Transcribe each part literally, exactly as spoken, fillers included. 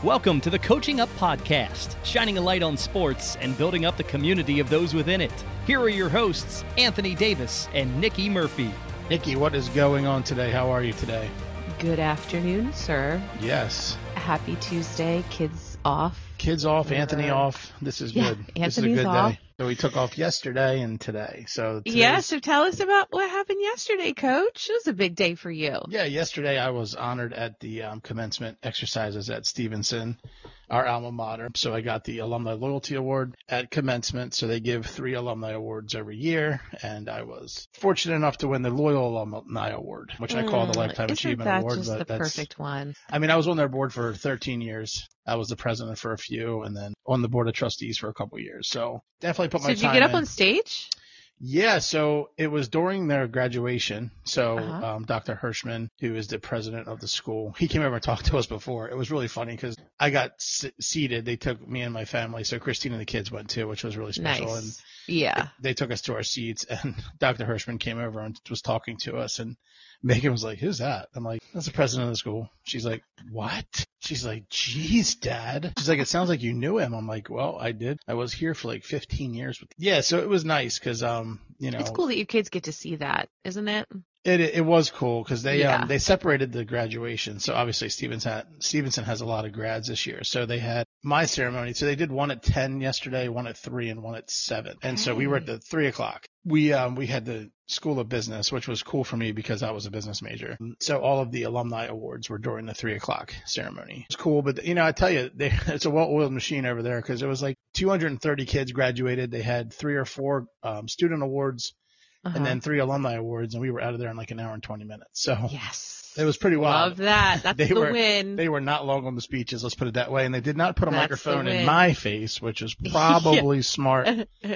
Welcome to the Coaching Up Podcast, shining a light on sports and building up the community of those within it. Here are your hosts, Anthony Davis and Nikki Murphy. Nikki, what is going on today? How are you today? Good afternoon, sir. Yes. Happy Tuesday. Kids off. Kids off, Anthony off. This is Yeah, good. Anthony's this is a good off. day. So we took off yesterday and today. So today's- Yeah, so tell us about what happened yesterday, Coach. It was a big day for you. Yeah, yesterday I was honored at the um, commencement exercises at Stevenson, our alma mater. So I got the Alumni Loyalty Award at commencement. So they give three alumni awards every year. And I was fortunate enough to win the Loyal Alumni Award, which I call the Lifetime Isn't Achievement that Award. just But the that's, perfect one? I mean, I was on their board for thirteen years. I was the president for a few and then on the board of trustees for a couple of years. So definitely put So my did you time get up in. on stage? Yeah, so it was during their graduation. So Uh-huh. um, Doctor Hirschman, who is the president of the school, he came over and talked to us before. It was really funny because I got s- seated. They took me and my family. So Christine and the kids went too, which was really special. Nice. And Yeah. they took us to our seats and Doctor Hirschman came over and was talking to us and Megan was like, "Who's that?" I'm like, "That's the president of the school." She's like, "What?" She's like, "Geez, Dad." She's like, "It sounds like you knew him." I'm like, "Well, I did. I was here for like fifteen years." With yeah, so it was nice because, um, you know, It's cool that your kids get to see that, isn't it? It it was cool because they Yeah. um they separated the graduation. So obviously Stevenson had, Stevenson has a lot of grads this year. So they had my ceremony. So they did one at ten yesterday, one at three, and one at seven. And so we were at the three o'clock. We um we had the School of Business, which was cool for me because I was a business major. So all of the alumni awards were during the three o'clock ceremony. It's cool, but you know I tell you, they, it's a well-oiled machine over there because it was like two hundred thirty kids graduated. They had three or four um, student awards. Uh-huh. And then three alumni awards, and we were out of there in like an hour and twenty minutes. So Yes. it was pretty wild. Love that. That's They the were- win. They were not long on the speeches, let's put it that way. And they did not put a That's microphone the in win. my face, which is probably smart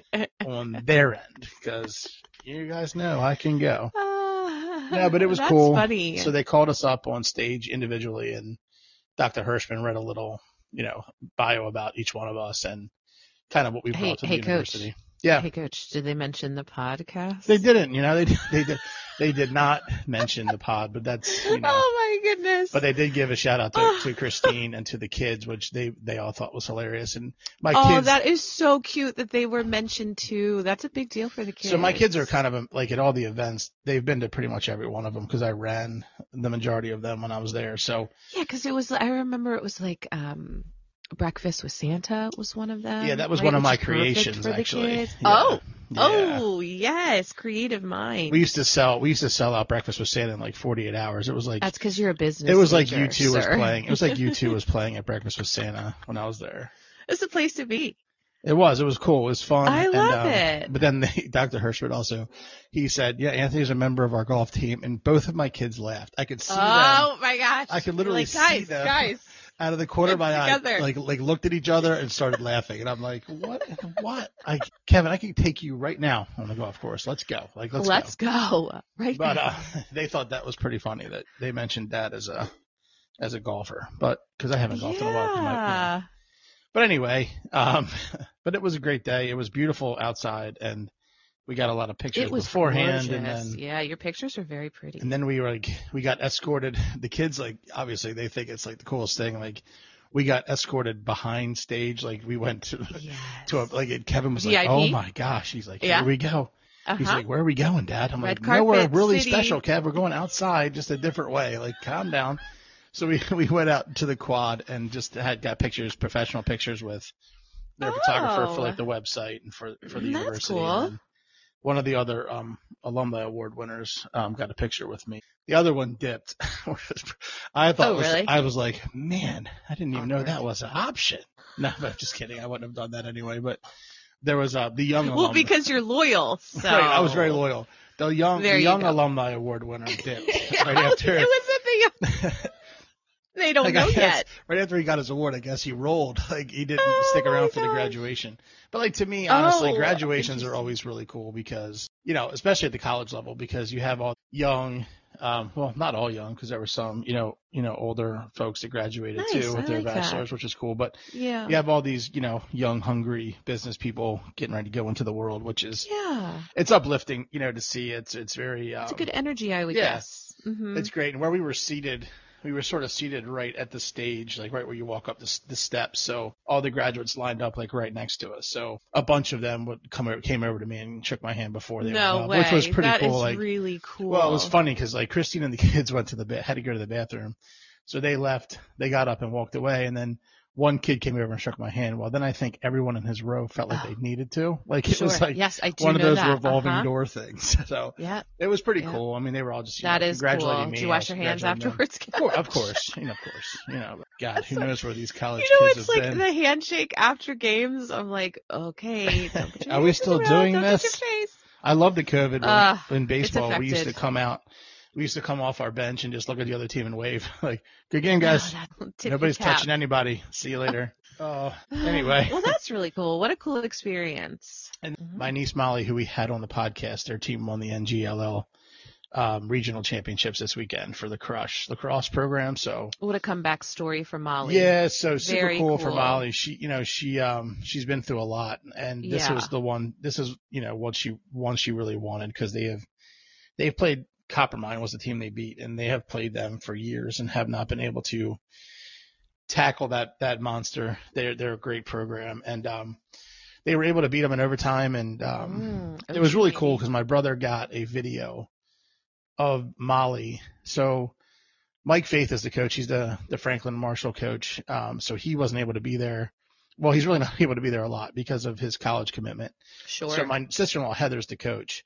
on their end because you guys know I can go. Yeah, but it was That's cool. funny. So they called us up on stage individually, and Doctor Hirschman read a little, you know, bio about each one of us and kind of what we brought Hey- to the hey, Coach. university. Yeah. Hey, Coach, did they mention the podcast? They didn't, you know, they they did they did not mention the pod, but that's you know. Oh, my goodness. But they did give a shout out to, to Christine and to the kids, which they they all thought was hilarious. And my oh, kids, that is so cute that they were mentioned too. That's a big deal for the kids. so my kids are kind of um, like at all the events. They've been to pretty much every one of them because I ran the majority of them when I was there. So Yeah, because it was, I remember it was like, um, Breakfast with Santa was one of them. yeah, that was right? one of Which my is perfect creations for the actually. kids. Yeah. Oh, Yeah. oh, yes, creative mind. We used to sell we used to sell out Breakfast with Santa in like forty-eight hours. It was like That's because you're a business. it was like major, U two was sir. playing. It was like U two was playing at Breakfast with Santa when I was there. It's a place to be. It was. It was cool. It was fun. I and, love um, it. But then they, Doctor Hirschman also, he said, yeah, Anthony's a member of our golf team, and both of my kids laughed. I could see them Oh my gosh! I could literally You're like, see guys, them. guys. out of the corner of my eye, together. like like looked at each other and started laughing. And I'm like, what? What? I, Kevin, I can take you right now on the golf course. Let's go. Like, let's, Let's go. go. Right But now. uh, they thought that was pretty funny that they mentioned Dad as a as a golfer, but because I haven't golfed in a while. 'cause my- you know. Yeah. But anyway, um, but it was a great day. It was beautiful outside, and we got a lot of pictures It was beforehand, gorgeous. and then yeah, your pictures are very pretty. and then we were like, we got escorted. The kids, like, obviously they think it's like the coolest thing. Like, we got escorted behind stage. Like, we went to Yes. to a like. and Kevin was V I P? like, "Oh my gosh!" He's like, "Here Yeah. we go." uh-huh. He's like, "Where are we going, Dad?" I'm Red like, "Nowhere carpet really city." special, Kev. We're going outside, just a different way. Like, calm down." So we we went out to the quad and just had got pictures, professional pictures with their photographer for Oh. like the website and for for the That's university. cool. And then one of the other um, alumni award winners um, got a picture with me. The other one dipped. I thought, Oh, it was, really? I was like, man, I didn't even know Awkward. that was an option. No, but just kidding. I wouldn't have done that anyway. But there was uh, the young Well, alumni. because you're loyal. So. Right, I was very loyal. The young, There the you young go. alumni award winner dipped Yeah, right after. it was at the. They don't Like, know I guess, yet. Right after he got his award, I guess he rolled. Like, he didn't Oh, stick my around for the gosh. graduation. But like, to me, honestly, Oh, graduations are interesting. always really cool because, you know, especially at the college level, because you have all young, um, well, not all young, because there were some, you know, you know, older folks that graduated Nice, too with I their like that. bachelors, which is cool. But Yeah. you have all these, you know, young, hungry business people getting ready to go into the world, which is, Yeah. it's uplifting, you know, to see. It's, it's very, um, It's a good energy, I would yeah. guess. Mm-hmm. it's great. And where we were seated, we were sort of seated right at the stage, like right where you walk up the, the steps. So all the graduates lined up like right next to us. So a bunch of them would come over, came over to me and shook my hand before they no went up, way. which was pretty that cool. Is like, really cool. Well, it was funny because like Christine and the kids went to the ba- had to go to the bathroom, so they left. They got up and walked away, and then one kid came over and shook my hand. Well, then I think everyone in his row felt like oh. they needed to. Like it sure. was like yes, I do one of know those that. revolving uh-huh. door things. So yeah. it was pretty yeah. cool. I mean, they were all just you that know, is congratulating cool. me. Did you wash your hands afterwards? Of course, of course, you know, of course, you know. God, who knows where these college you know, kids it's have like been? the handshake after games. I'm like, okay. Don't put your Are we hands still in your doing mouth, don't this? touch your face. I love the COVID Uh, in baseball. We used to affected. come out. We used to come off our bench and just look at the other team and wave. Like, good game, guys. Oh, tip Nobody's your cap. touching anybody. See you later. Oh, anyway. Well, that's really cool. What a cool experience. And Mhm. my niece Molly, who we had on the podcast, their team won the N G L L um, regional championships this weekend for the Crush lacrosse program. So What a comeback story for Molly. yeah, so super Very cool, for cool. Molly. She, you know, she um she's been through a lot, and this Yeah. was the one. This is you know what she one she really wanted because they have they've played Coppermine was the team they beat, and they have played them for years and have not been able to tackle that that monster. They're they're a great program, and um they were able to beat them in overtime, and um Mm, it was really okay. cool because my brother got a video of Molly. So Mike Faith is the coach. He's the the Franklin Marshall coach. Um, so he wasn't able to be there. Well, he's really not able to be there a lot because of his college commitment. Sure. So my sister-in-law Heather's the coach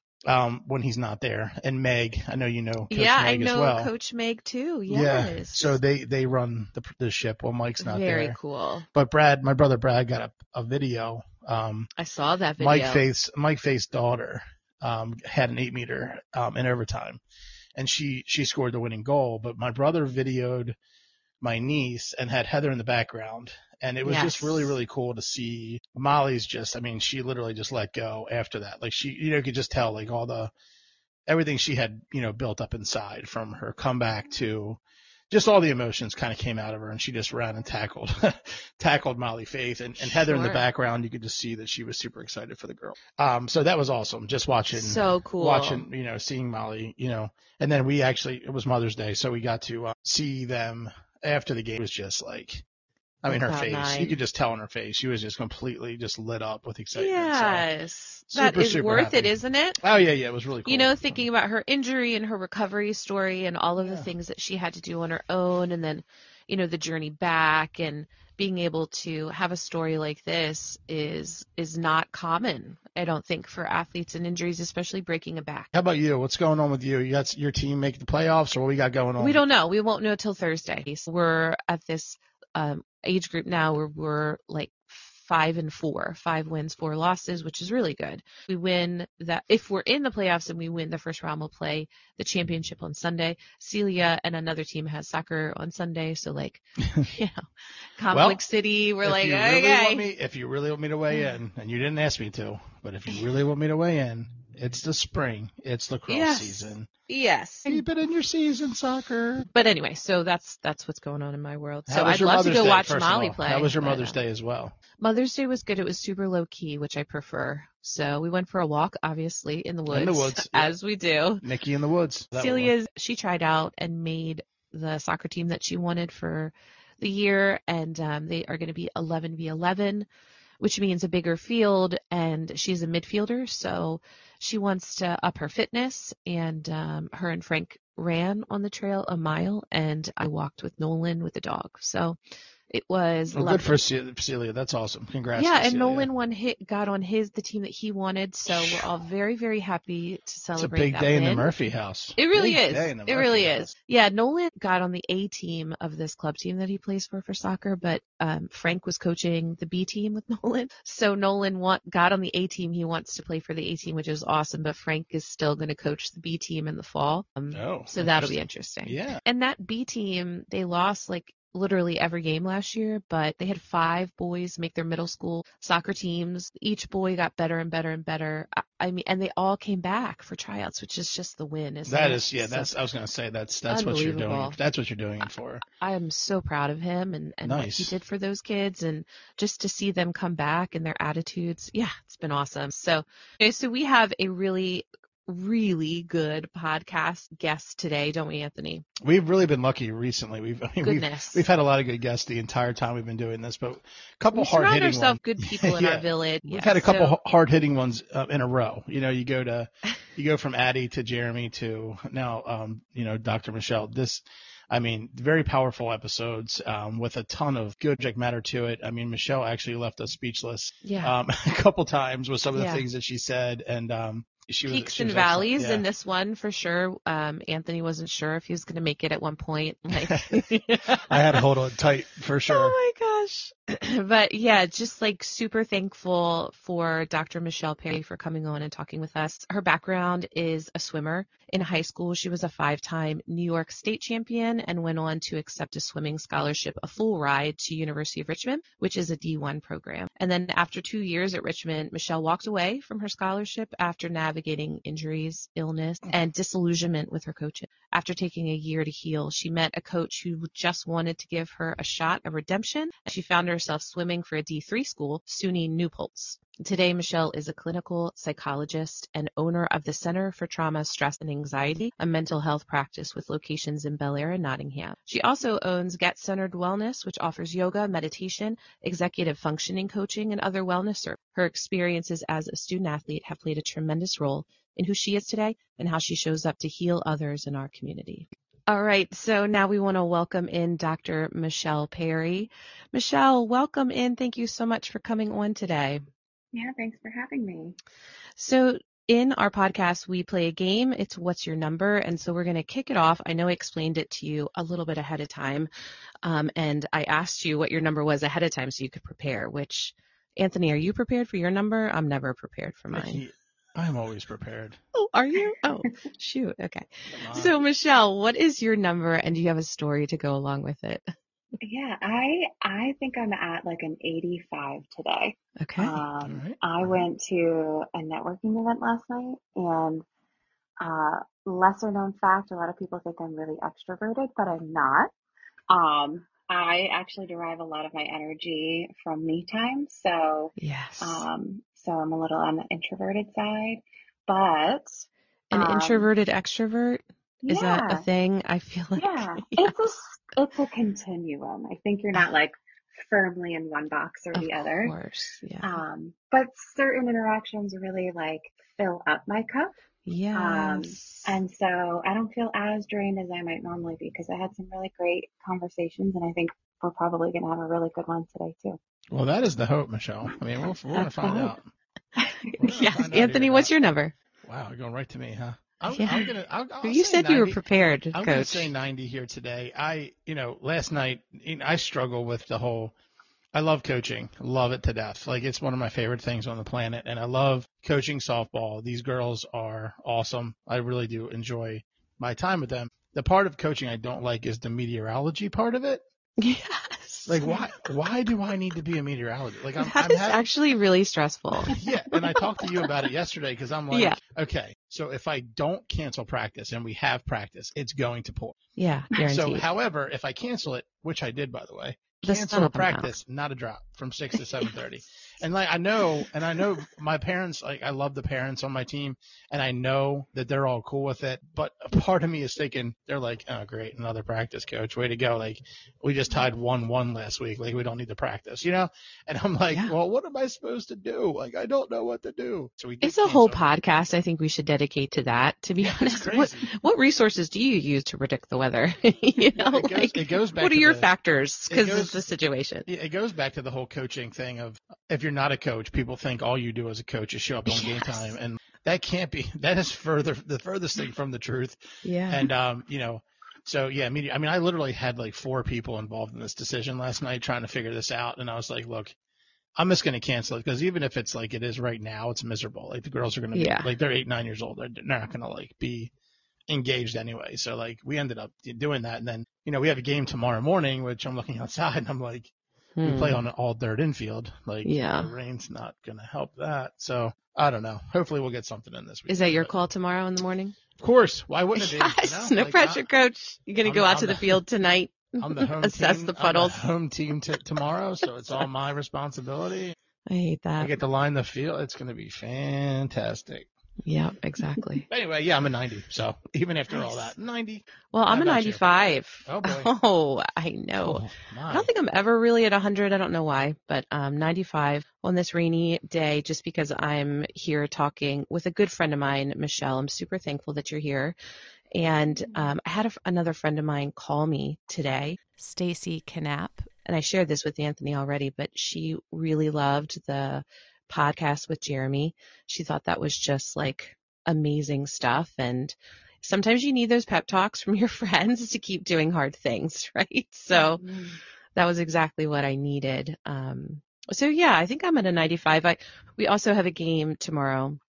um, when he's not there, and Meg, I know you know Coach yeah, Meg I know as well. Coach Meg too. Yes. Yeah. So they they run the the ship while Mike's not Very there. cool. But Brad, my brother Brad, got a, a video. Um, I saw that video. Mike Faith's Mike Faith's daughter um, had an eight meter um, in overtime, and she she scored the winning goal. But my brother videoed my niece and had Heather in the background, and it was Yes. just really really cool to see. Molly's just, I mean, she literally just let go after that. Like she, you know, you could just tell like all the everything she had, you know, built up inside from her comeback to just all the emotions kind of came out of her, and she just ran and tackled, tackled Molly Faith, and, and Heather in the Sure. background. You could just see that she was super excited for the girl. Um, so that was awesome. Just watching, So cool. watching, you know, seeing Molly, you know, and then we actually, it was Mother's Day, so we got to uh, see them after the game. It was just like, I mean, her Cloud face, nine. you could just tell in her face, she was just completely just lit up with excitement. Yes. So, that super, is super worth happy. it, isn't it? Oh yeah, yeah, it was really cool. You know, thinking about her injury and her recovery story and all of Yeah. the things that she had to do on her own, and then, you know, the journey back, and being able to have a story like this is is not common, I don't think, for athletes and injuries, especially breaking a back. How about you? What's going on with you? You got your team making the playoffs, or what we got going on? We don't know. We won't know till Thursday. So we're at this um, age group now where we're like five and four, five wins, four losses, which is really good. We win that. If we're in the playoffs and we win the first round, we'll play the championship on Sunday. Celia and another team has soccer on Sunday. So like, you know, Conflict Well, City, we're if like, you really okay. want me, if you really want me to weigh in, and you didn't ask me to, but if you really want me to weigh in, it's the spring. It's lacrosse Yes. season. Yes. Keep it in your season, soccer. But anyway, so that's that's what's going on in my world. How So was I'd your love Mother's to go Day, watch first of Molly all? play. How was your but, Mother's uh, Day as well? Mother's Day was good. It was super low key, which I prefer. So we went for a walk, obviously, in the woods. In the woods, yeah. As we do. Nikki in the woods. That Celia's, she tried out and made the soccer team that she wanted for the year, and um, they are going to be eleven v eleven, which means a bigger field, and she's a midfielder, so she wants to up her fitness, and um, her and Frank ran on the trail a mile, and I walked with Nolan with the dog. So it was Well, lovely. good for Ce- Celia. That's awesome. Congrats. Yeah, to and Celia. Nolan won hit got on his the team that he wanted, so we're all very very happy to It's a celebrate big that day in win. the Murphy house. It really Big is. day in the It Murphy really house. is. Yeah, Nolan got on the A team of this club team that he plays for for soccer, but um, Frank was coaching the B team with Nolan. So Nolan want, got on the A team. He wants to play for the A team, which is awesome, but Frank is still going to coach the B team in the fall. Um, Oh, so that'll be interesting. Yeah. And that B team, they lost like literally every game last year, but they had five boys make their middle school soccer teams. Each boy got better and better and better. I, I mean, and they all came back for tryouts, which is just the win, isn't That it? is, yeah, So that's, I was going to say, that's, that's what you're doing. Unbelievable. That's what you're doing it for. I am so proud of him and, and what Nice. he did for those kids, and just to see them come back and their attitudes. Yeah, it's been awesome. So, okay, so we have a really really good podcast guests today, don't we, Anthony? We've really been lucky recently. We've, I mean, Goodness. we've, we've had a lot of good guests the entire time we've been doing this, but a couple We hard surround hitting ourselves ones. good people in Yeah. our village. We've Yes, had a couple so- hard hitting ones uh, in a row. You know, you go to, you go from Addie to Jeremy to now, um, you know, Doctor Michelle. This, I mean, very powerful episodes um, with a ton of good subject matter to it. I mean, Michelle actually left us speechless Yeah. um, a couple times with some of the Yeah. things that she said, and um, she was Peaks she and was excellent. valleys Yeah. in this one for sure. Um, Anthony wasn't sure if he was going to make it at one point. Like, I had to hold on tight for sure. Oh my gosh. But yeah, just like super thankful for Doctor Michelle Perry for coming on and talking with us. Her background is a swimmer. In high school, she was a five-time New York State champion and went on to accept a swimming scholarship, a full ride to University of Richmond, which is a D one program. And then after two years at Richmond, Michelle walked away from her scholarship after navigating injuries, illness, and disillusionment with her coaching. After taking a year to heal, she met a coach who just wanted to give her a shot of redemption. She found herself swimming for a D three school, SUNY Newpoltz. Today, Michelle is a clinical psychologist and owner of the Center for Trauma, Stress, and Anxiety, a mental health practice with locations in Bel Air and Nottingham. She also owns Get Centered Wellness, which offers yoga, meditation, executive functioning coaching, and other wellness services. Her experiences as a student athlete have played a tremendous role in who she is today and how she shows up to heal others in our community. All right, so now we want to welcome in Doctor Michelle Perry. Michelle, welcome in. Thank you so much for coming on today. Yeah, thanks for having me. So in our podcast, we play a game. It's What's Your Number? And so we're going to kick it off. I know I explained it to you a little bit ahead of time. Um, and I asked you what your number was ahead of time so you could prepare, which, Anthony, are you prepared for your number? I'm never prepared for mine. I'm always prepared. Oh, are you? Oh, shoot. Okay. Come on. So, Michelle, what is your number? And do you have a story to go along with it? Yeah, I I think I'm at like an eighty-five today. Okay. Um, All right. I went to a networking event last night, and uh, lesser known fact, a lot of people think I'm really extroverted, but I'm not. Um, I actually derive a lot of my energy from me time, so Yes. um, so I'm a little on the introverted side, but An um, introverted extrovert? Is yeah. that a thing? I feel like. Yeah, Yeah. it's a it's a continuum. I think you're not like firmly in one box or Of the other. course. Yeah. Um, but certain interactions really like fill up my cup. Yes. And so I don't feel as drained as I might normally be because I had some really great conversations, and I think we're probably going to have a really good one today too. Well, that is the hope, Michelle. I mean, we'll, we're going to That's the find hope. out. We're gonna Yes. find out Anthony, here what's now. your number? Wow, you're going right to me, huh? I'm, Yeah. I'm gonna. I'll, I'll You say said you were ninety. prepared, I'm gonna Coach. say ninety here today. I, you know, last night you know, I struggle with the whole. I love coaching, love it to death. Like it's one of my favorite things on the planet, and I love coaching softball. These girls are awesome. I really do enjoy my time with them. The part of coaching I don't like is the meteorology part of it. Yes. Like why? Why do I need to be a meteorologist? Like I'm, That I'm is having, actually really stressful. yeah, and I talked to you about it yesterday because I'm like, Yeah. okay, so if I don't cancel practice and we have practice, it's going to pour. Yeah, So, guaranteed. however, if I cancel it, which I did by the way, The sun cancel will a come out. practice, not a drop from six to seven thirty. And like I know, and I know my parents, like I love the parents on my team, and I know that they're all cool with it. But a part of me is thinking they're like, oh great, another practice, coach, way to go! Like we just tied one one last week, like we don't need to practice, you know? And I'm like, Yeah. well, what am I supposed to do? Like I don't know what to do. So we did It's a whole cancel. podcast I think we should dedicate to that, to be Yeah, it's honest. What, crazy. what resources do you use to predict the weather? you know, It goes- like, it goes back what are to your the- factors? it Because goes- it's the situation. Yeah, it goes back to the whole coaching thing of if you're not a coach, people think all you do as a coach is show up on game Yes. time, and that can't be. That is further the furthest thing from the truth. Yeah. And um, you know, so yeah, I mean, I mean, I literally had like four people involved in this decision last night trying to figure this out, and I was like, look, I'm just going to cancel it because even if it's like it is right now, it's miserable. Like the girls are going to be Yeah. like they're eight, nine years old. They're, they're not going to like be engaged anyway. So like we ended up doing that, and then you know we have a game tomorrow morning, which I'm looking outside and I'm like. We Hmm. play on an all dirt infield. Like, Yeah. the rain's not going to help that. So, I don't know. Hopefully, we'll get something in this week. Is that your But, call tomorrow in the morning? Of course. Why wouldn't it be? Yes. You know? No Like, pressure, I- Coach. You're going to I'm go the- out I'm to the the- field tonight. I'm the home Assess team. the I'm puddles. home team t- tomorrow, so it's all my responsibility. I hate I that. get to line the field. It's going to be fantastic. Yeah, exactly. Anyway, yeah, I'm a ninety. So even after all that, ninety. Well, I'm How a about you? ninety-five. Oh, boy. Oh, I know. Oh, my. I don't think I'm ever really at one hundred. I don't know why, but um, ninety-five on this rainy day, just because I'm here talking with a good friend of mine, Michelle. I'm super thankful that you're here. And um, I had a, another friend of mine call me today, Stacy Knapp, and I shared this with Anthony already, but she really loved the podcast with Jeremy. She thought that was just like amazing stuff. And sometimes you need those pep talks from your friends to keep doing hard things, right? So Mm-hmm. that was exactly what I needed. Um, so yeah, I think I'm at a ninety-five. I, we also have a game tomorrow,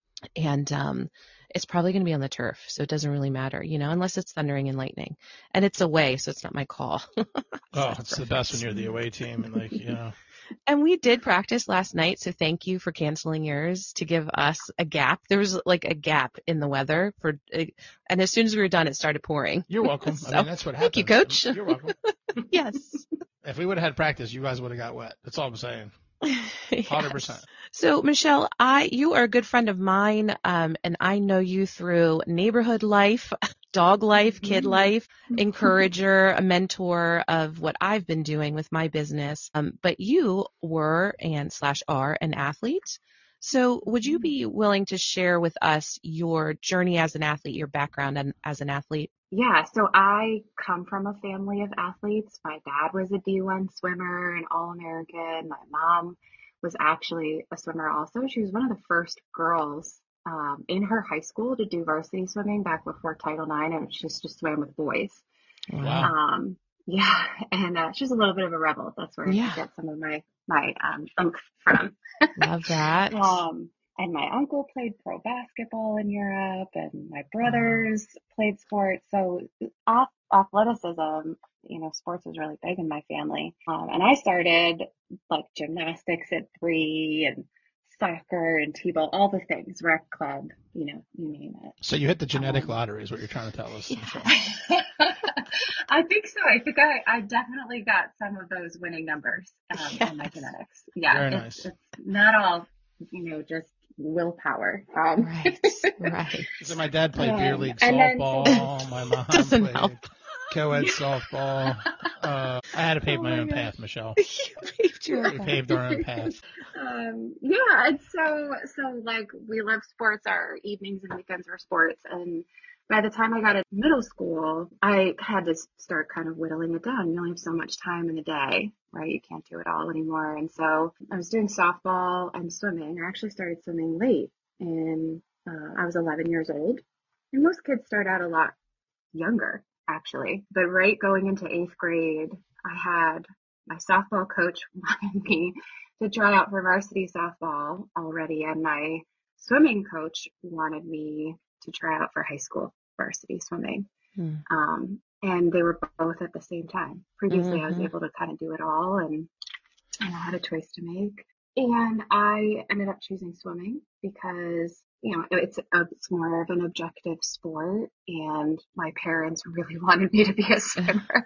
and um, it's probably going to be on the turf, so it doesn't really matter, you know, unless it's thundering and lightning. And it's away, so it's not my call. So Oh, it's the best when you're the away team and, like, you know. And we did practice last night, so thank you for canceling yours to give us a gap. There was like a gap in the weather for, and as soon as we were done, it started pouring. You're welcome. So, I mean, that's what happens. Thank you, Coach. You're welcome. Yes. If we would have had practice, you guys would have got wet. That's all I'm saying. one hundred percent. Yes. So, Michelle, I you are a good friend of mine, um, and I know you through neighborhood life, dog life, kid life, encourager, a mentor of what I've been doing with my business. Um, but you were and slash are an athlete. So would you be willing to share with us your journey as an athlete, your background and, as an athlete? Yeah, so I come from a family of athletes. My dad was a D one swimmer, an All-American. My mom was actually a swimmer also. She was one of the first girls um, in her high school to do varsity swimming back before Title nine, and she just swam with boys. Wow. Um, yeah, and uh, she's a little bit of a rebel. That's where Yeah. I get some of my my um, oomph from. Love that. Um, and my uncle played pro basketball in Europe, and my brothers played sports. So ath- athleticism, you know, sports was really big in my family. Um, and I started like gymnastics at three, and soccer and t-ball, all the things, rec club, you know, you name it. So you hit the genetic Um, lottery is what you're trying to tell us. Michelle. I think so. I think I, I definitely got some of those winning numbers um, in my Yes. genetics. Yeah, Very it's, nice. it's not all, you know, just willpower. Um, Right. Right. So my dad played beer Um, league and then- softball. My mom Doesn't played help. co-ed softball. Uh, I had to pave Oh my my own gosh. path, Michelle. You paved your We paved our own path. Um, yeah, and so so like we love sports. Our evenings and weekends were sports, and by the time I got to middle school, I had to start kind of whittling it down. You only have so much time in the day, right? You can't do it all anymore. And so I was doing softball and swimming. I actually started swimming late, and uh, I was eleven years old. And most kids start out a lot younger, actually. But right going into eighth grade, I had my softball coach wanted me to try out for varsity softball already, and my swimming coach wanted me to try out for high school varsity swimming. Hmm. Um, and they were both at the same time. Previously, I was Mhm. able to kind of do it all, and, and I had a choice to make. And I ended up choosing swimming because, you know, it's a, it's more of an objective sport, and my parents really wanted me to be a swimmer.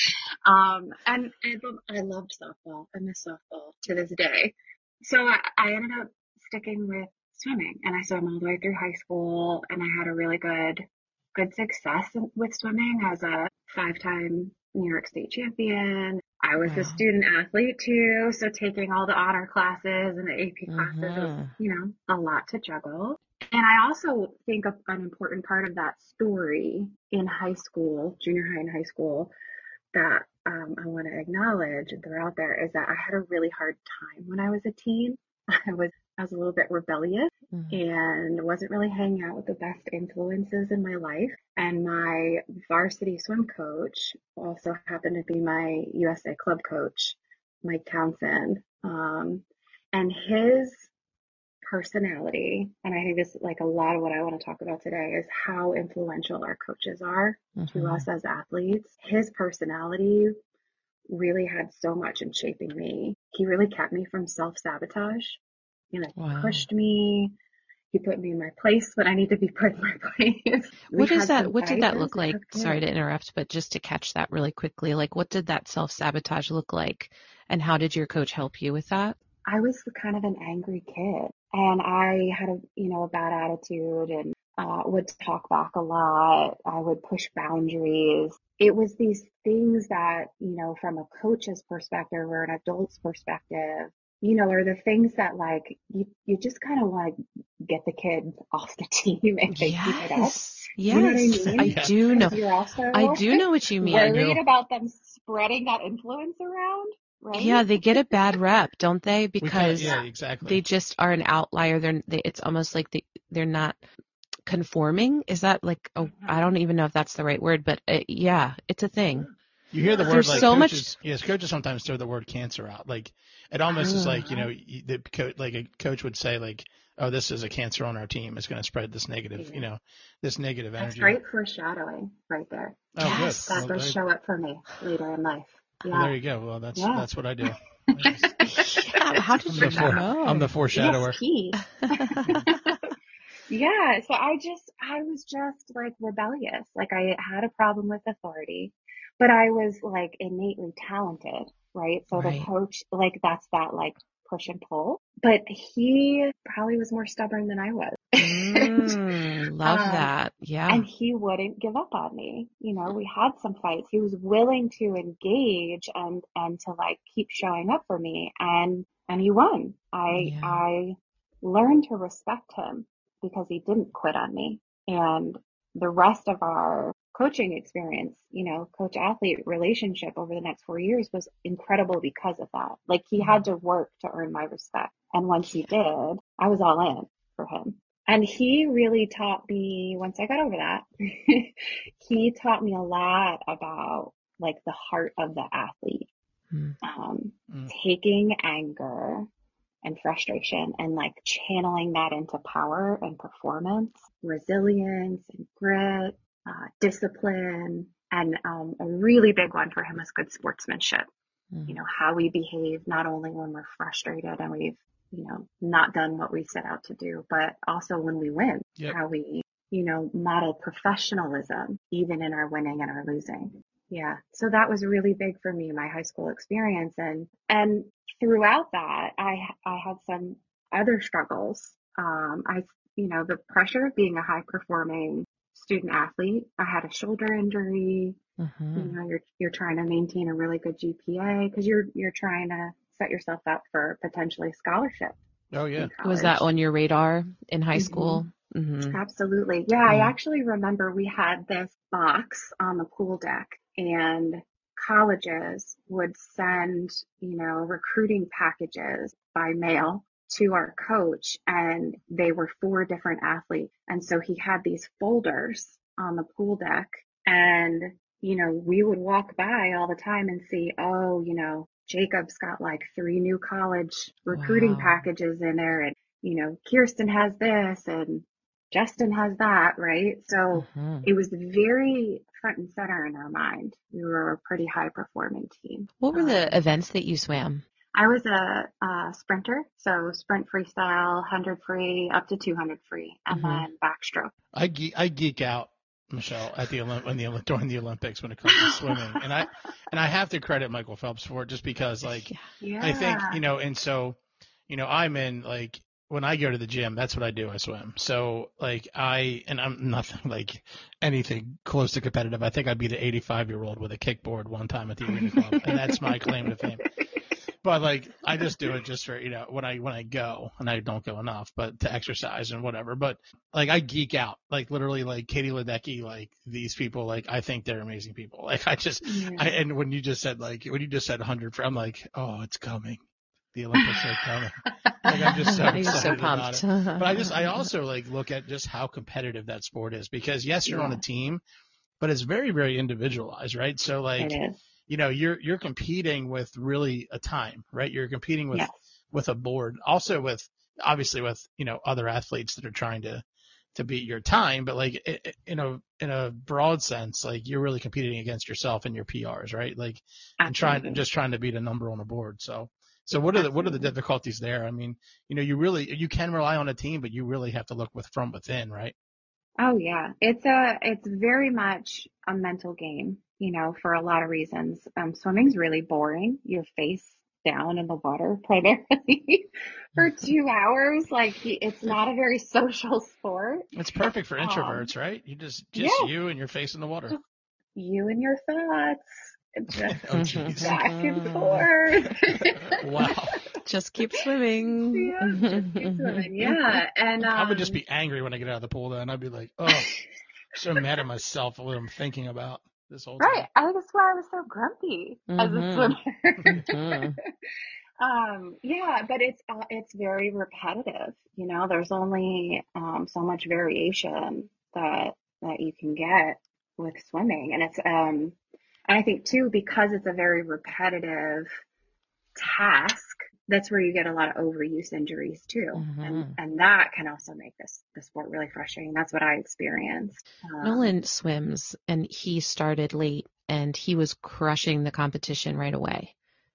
um, and, and I loved softball. I miss softball to this day. So I, I ended up sticking with swimming, and I swam all the way through high school, and I had a really good, good success in, with swimming as a five-time New York State champion. I was Wow. a student athlete too, so taking all the honor classes and the A P classes was, Mhm. you know, a lot to juggle. And I also think of an important part of that story in high school, junior high and high school, that um, I want to acknowledge and throw out there is that I had a really hard time when I was a teen. I was I was a little bit rebellious Mhm. and wasn't really hanging out with the best influences in my life. And my varsity swim coach also happened to be my U S A club coach, Mike Townsend. Um, and his personality, and I think this is like a lot of what I want to talk about today, is how influential our coaches are to Mhm. us as athletes. His personality really had so much in shaping me. He really kept me from self-sabotage. You know, he Wow. pushed me. He put me in my place when I need to be put in my place. We What is had that? some What did that fights. look It like? took Sorry two. to interrupt, but just to catch that really quickly, like what did that self-sabotage look like, and how did your coach help you with that? I was kind of an angry kid, and I had a, you know, a bad attitude and uh, would talk back a lot. I would push boundaries. It was these things that, you know, from a coach's perspective or an adult's perspective, you know, are the things that like you, you just kind of want to get the kid off the team if they keep it up. Yes. You know what I Yes. mean? I Yeah. do know. Because you're also I do know what you mean. worried about them spreading that influence around, right? Yeah, they get a bad rep, don't they? We can't, Because yeah, exactly. they just are an outlier. They're they, it's almost like they they're not conforming. Is that like oh I don't even know if that's the right word, but uh, yeah, it's a thing. You hear the word There's like so much- coaches. Yes, coaches sometimes throw the word cancer out. Like it almost is like you know you- the co- like a coach would say like, oh, this is a cancer on our team. It's going to spread this negative, you know, this negative That's energy. great foreshadowing right there. Oh, Yes. good. That Well, does there, show up for me later in life. well, Yeah. there you go. Well, that's Yeah. that's what I do. Yeah, how did I'm you the, fore- know? I'm the foreshadower. Yes, key. Yeah, so I just, I was just like rebellious. Like I had a problem with authority, but I was like innately talented, right? So Right. the coach, like that's that like push and pull, but he probably was more stubborn than I was. Mm, love Um, that. Yeah. And he wouldn't give up on me. You know, we had some fights. He was willing to engage and, and to like keep showing up for me. And, and he won. I, Yeah. I learned to respect him because he didn't quit on me. And the rest of our coaching experience, you know, coach athlete relationship over the next four years was incredible because of that. Like he had to work to earn my respect. And once he did, I was all in for him. And he really taught me, once I got over that, he taught me a lot about like the heart of the athlete, Mm. um, Mm. taking anger and frustration and like channeling that into power and performance, resilience and grit, uh, discipline. And um, a really big one for him is good sportsmanship. Mm. You know, how we behave not only when we're frustrated and we've, you know, not done what we set out to do, but also when we win, Yep. how we, you know, model professionalism, even in our winning and our losing. Yeah. So that was really big for me, my high school experience. And, and throughout that, I, I had some other struggles. Um, I, you know, the pressure of being a high performing student athlete. I had a shoulder injury. Mhm. You know, you're, you're trying to maintain a really good G P A because you're, you're trying to set yourself up for potentially scholarship Oh yeah. in Was that college. on your radar in high Mhm. school? Mm-hmm. Absolutely. Yeah, I Mm. actually remember we had this box on the pool deck and colleges would send, you know, recruiting packages by mail to our coach and they were for different athletes. And so he had these folders on the pool deck and, you know, we would walk by all the time and see, oh, you know, Jacob's got like three new college recruiting Wow. packages in there and, you know, Kirsten has this and Justin has that, right? So Mhm. it was very front and center in our mind. We were a pretty high performing team. What were the Um, events that you swam? I was a, a sprinter, so sprint freestyle, one hundred free, up to two hundred free, and Mhm. then backstroke. I geek, I geek out, Michelle, at the Olymp- when the Olymp- during the Olympics when it comes to swimming, and I and I have to credit Michael Phelps for it just because like Yeah. Yeah. I think you know, and so you know I'm in like when I go to the gym, that's what I do. I swim. So like I and I'm nothing like anything close to competitive. I think I beat an eighty-five year old with a kickboard one time at the arena club, and that's my claim to fame. But like I just do it just for you know when I when I go and I don't go enough, but to exercise and whatever. But like I geek out, like literally like Katie Ledecky, like these people, like I think they're amazing people. Like I just Yeah. I and when you just said like when you just said one hundred, I'm like oh it's coming, the Olympics are coming. Like I'm just so You're excited so about pumped. it. But I just I also like look at just how competitive that sport is because yes you're on a Yeah. team, but it's very very individualized, right? So like. It is. You know, you're you're competing with really a time, right? You're competing with Yes. with a board, also with obviously with you know other athletes that are trying to to beat your time, but like i- i- in a in a broad sense, like you're really competing against yourself and your P Rs, right? Like and trying Absolutely. just trying to beat a number on a board. So so what are the what are the Absolutely. difficulties there? I mean, you know, you really you can rely on a team, but you really have to look with from within, right? Oh yeah, it's a it's very much a mental game, you know, for a lot of reasons. Um, swimming's really boring. Your face down in the water primarily for two hours. Like he, it's not a very social sport. It's perfect for Um, introverts, right? You just, just yeah, you and your face in the water. just you and your thoughts, just Oh, jeez. back and forth. Wow. Just keep swimming. Yeah, just keep swimming. Yeah, and um, I would just be angry when I get out of the pool then. I'd be like, oh, so mad at myself for what I'm thinking about this whole time. right. I think that's why I was so grumpy as a Mhm. swimmer. Mhm. Um, yeah, but it's uh, it's very repetitive. You know, there's only um, so much variation that that you can get with swimming, and it's um, and I think too because it's a very repetitive task. That's where you get a lot of overuse injuries too, and Mhm. and that can also make this the sport really frustrating. That's what I experienced. Um, Nolan swims, and he started late, and he was crushing the competition right away.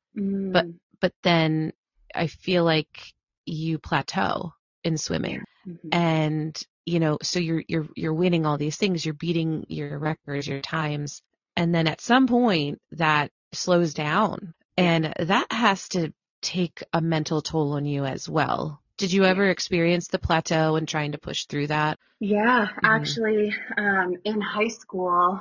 But mm, but then I feel like you plateau in swimming, mhm. and you know, so you're you're you're winning all these things, you're beating your records, your times, and then at some point that slows down, Yeah. and that has to take a mental toll on you as well. Did you ever Yeah. experience the plateau and trying to push through that? Yeah, Mhm. actually, um, in high school,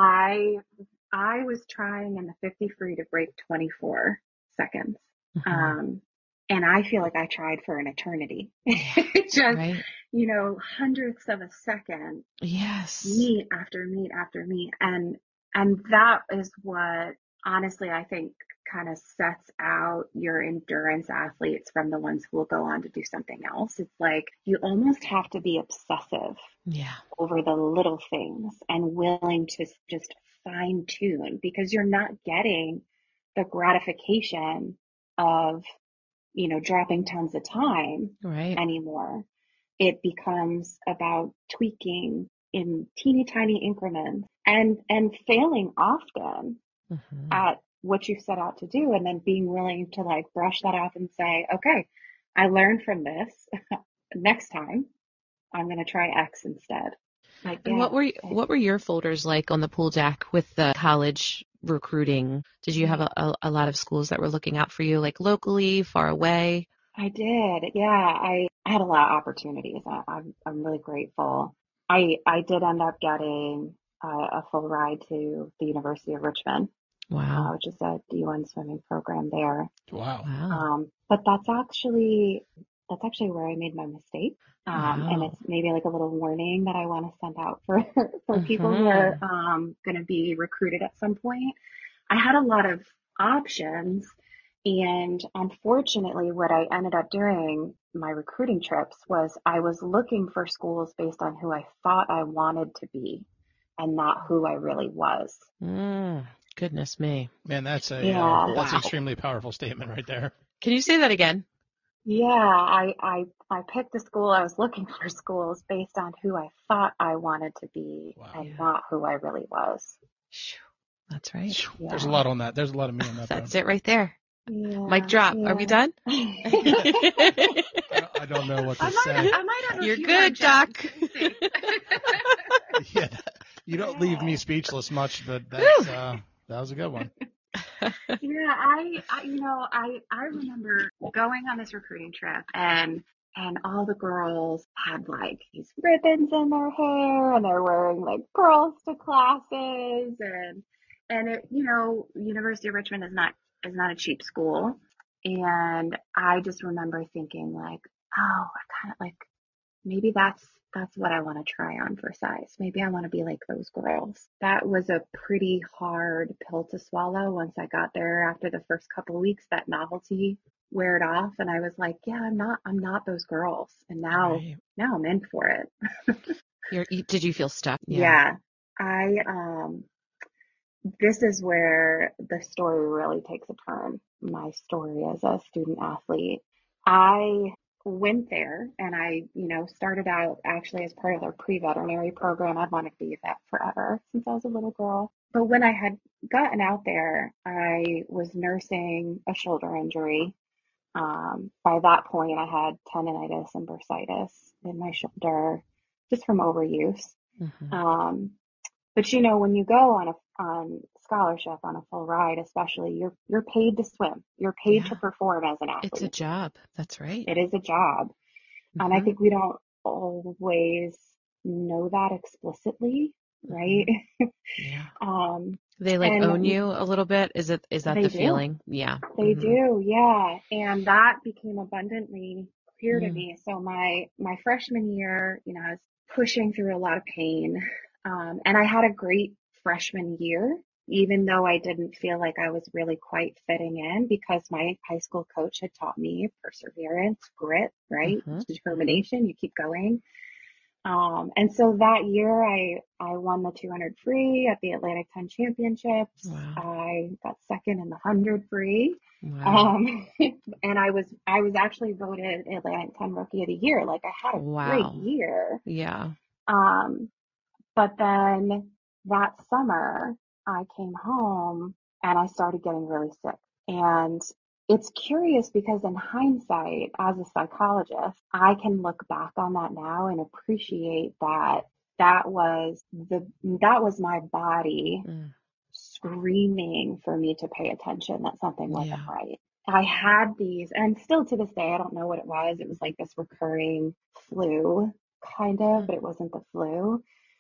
I I was trying in the fifty free to break twenty-four seconds. Mhm. Um, and I feel like I tried for an eternity. Yeah, Just, right? you know, hundredths of a second, Yes. meet after meet after meet. And and that is what honestly I think kind of sets out your endurance athletes from the ones who will go on to do something else. It's like you almost have to be obsessive Yeah. over the little things and willing to just fine tune because you're not getting the gratification of, you know, dropping tons of time Right. anymore. It becomes about tweaking in teeny tiny increments and, and failing often Mhm. at what you set out to do and then being willing to like brush that off and say, okay, I learned from this. Next time I'm going to try X instead. Like, And yeah, what were it, what were your folders like on the pool deck with the college recruiting? Did you have a, a, a lot of schools that were looking out for you, like locally, far away? I did. Yeah, I, I had a lot of opportunities. I, I'm I'm really grateful. I I did end up getting uh, a full ride to the University of Richmond, uh, Wow. which is a D one swimming program there. Wow. Wow. Um, but that's actually that's actually where I made my mistake. Um, and Wow. it's maybe like a little warning that I want to send out for for people who are Mhm. um, going to be recruited at some point. I had a lot of options, and unfortunately, what I ended up doing my recruiting trips was I was looking for schools based on who I thought I wanted to be, and not who I really was. Mm, goodness me. Man, that's a, Yeah. uh, that's an Wow. extremely powerful statement right there. Can you say that again? Yeah, I, I, I picked a school. I was looking for schools based on who I thought I wanted to be Wow. and Yeah. not who I really was. Phew. That's right. Yeah. There's a lot on that. There's a lot of me on that. That's though. it right there. Yeah. Mic drop. Are we Yeah. done? I, don't, I don't know what to I might, say. I might have a You're few good, more gems. Doc. We'll see. Yeah, that- you don't leave me speechless much, but that's, uh, that was a good one. Yeah, I, I, you know, I, I remember going on this recruiting trip and, and all the girls had like these ribbons in their hair and they're wearing like pearls to classes and, and it, you know, University of Richmond is not, is not a cheap school. And I just remember thinking like, oh, I kind of like, maybe that's that's what I want to try on for size. Maybe I want to be like those girls. That was a pretty hard pill to swallow once I got there after the first couple of weeks. That novelty weared off and I was like, yeah, I'm not I'm not those girls. And now Right. now I'm in for it. You're, you, did you feel stuck? Yeah. I um this is where the story really takes a turn. My story as a student athlete. I went there and I, you know, started out actually as part of their pre-veterinary program. I've wanted to be a vet forever since I was a little girl. But when I had gotten out there, I was nursing a shoulder injury. Um, by that point, I had tendonitis and bursitis in my shoulder just from overuse. Mhm. Um, but you know, when you go on a on scholarship on a full ride, especially, you're you're paid to swim. You're paid Yeah. to perform as an It's a athlete. job. That's right. It is a job. And I Mm-hmm. think we don't always know that explicitly, right? Mm-hmm. Yeah. um, They like and own you a little bit. Is it, is that they the do. feeling? Yeah. They Mm-hmm. do, yeah. And that became abundantly clear to Mm. me. So my my freshman year, you know, I was pushing through a lot of pain. Um, and I had a great freshman year, even though I didn't feel like I was really quite fitting in, because my high school coach had taught me perseverance, grit, right? Mm-hmm. Determination, you keep going. Um, and so that year I, I won the two hundred free at the Atlantic ten Championships. Wow. I got second in the one hundred free. Wow. Um, and I was, I was actually voted Atlantic ten Rookie of the Year. Like, I had a great Wow. year. Yeah. Um, but then that summer I came home and I started getting really sick. And it's curious because in hindsight, as a psychologist, I can look back on that now and appreciate that that was the, that was my body Mm. screaming for me to pay attention, that something wasn't Yeah. right. I had these, and still to this day, I don't know what it was. It was like this recurring flu, kind of, Mm. but it wasn't the flu.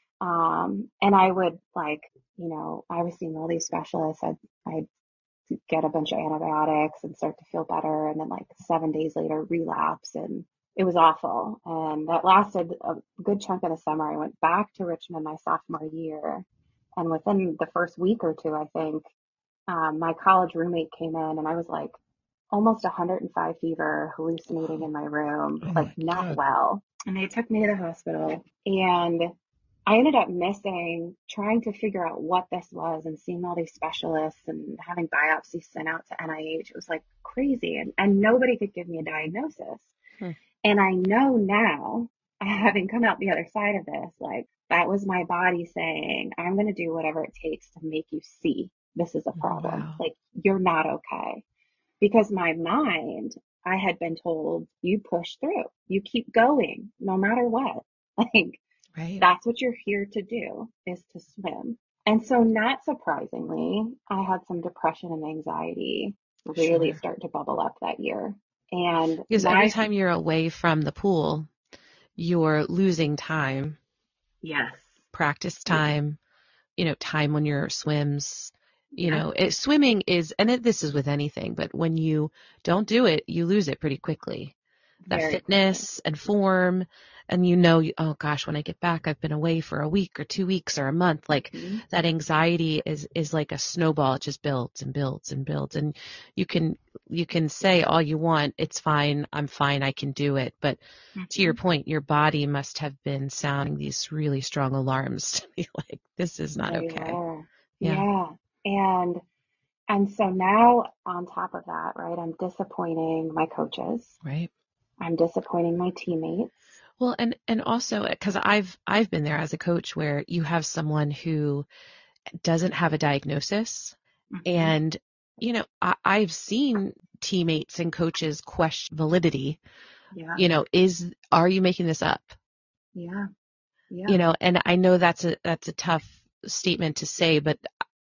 Um, and I would, like, you know, I was seeing all these specialists. I'd, I'd get a bunch of antibiotics and start to feel better. And then like seven days later, relapse. And it was awful. And that lasted a good chunk of the summer. I went back to Richmond my sophomore year. And within the first week or two, I think, um, my college roommate came in and I was like almost one hundred five fever, hallucinating in my room, Oh like my not God. well. And they took me to the hospital, and I ended up missing, trying to figure out what this was and seeing all these specialists and having biopsies sent out to N I H. It was like crazy. And, and nobody could give me a diagnosis. Hmm. And I know now, having come out the other side of this, like that was my body saying, I'm going to do whatever it takes to make you see this is a problem. Wow. Like, you're not okay. Because my mind, I had been told, you push through, you keep going no matter what. Like, Right. that's what you're here to do, is to swim. And so, not surprisingly, I had some depression and anxiety really Sure. start to bubble up that year. And Because my, every time you're away from the pool, you're losing time, yes, practice time, you know, time when your swims, you yeah, know, it, swimming is, and it, this is with anything, but when you don't do it, you lose it pretty quickly. That very fitness and form, and you know, you, oh gosh, when I get back, I've been away for a week or two weeks or a month. Like quickly. that anxiety is is like a snowball. It just builds and builds and builds, and you can you can say all you want, it's fine, I'm fine, I can do it. But Mm-hmm. to your point, your body must have been sounding these really strong alarms to be like, this is not They okay. were. Yeah. Yeah. And and so now on top of that, right, I'm disappointing my coaches. Right. I'm disappointing my teammates. Well, and and also because I've I've been there as a coach where you have someone who doesn't have a diagnosis, Mm-hmm. and you know I, I've seen teammates and coaches question validity. Yeah. You know, is are you making this up? Yeah. Yeah. You know, and I know that's a that's a tough statement to say, but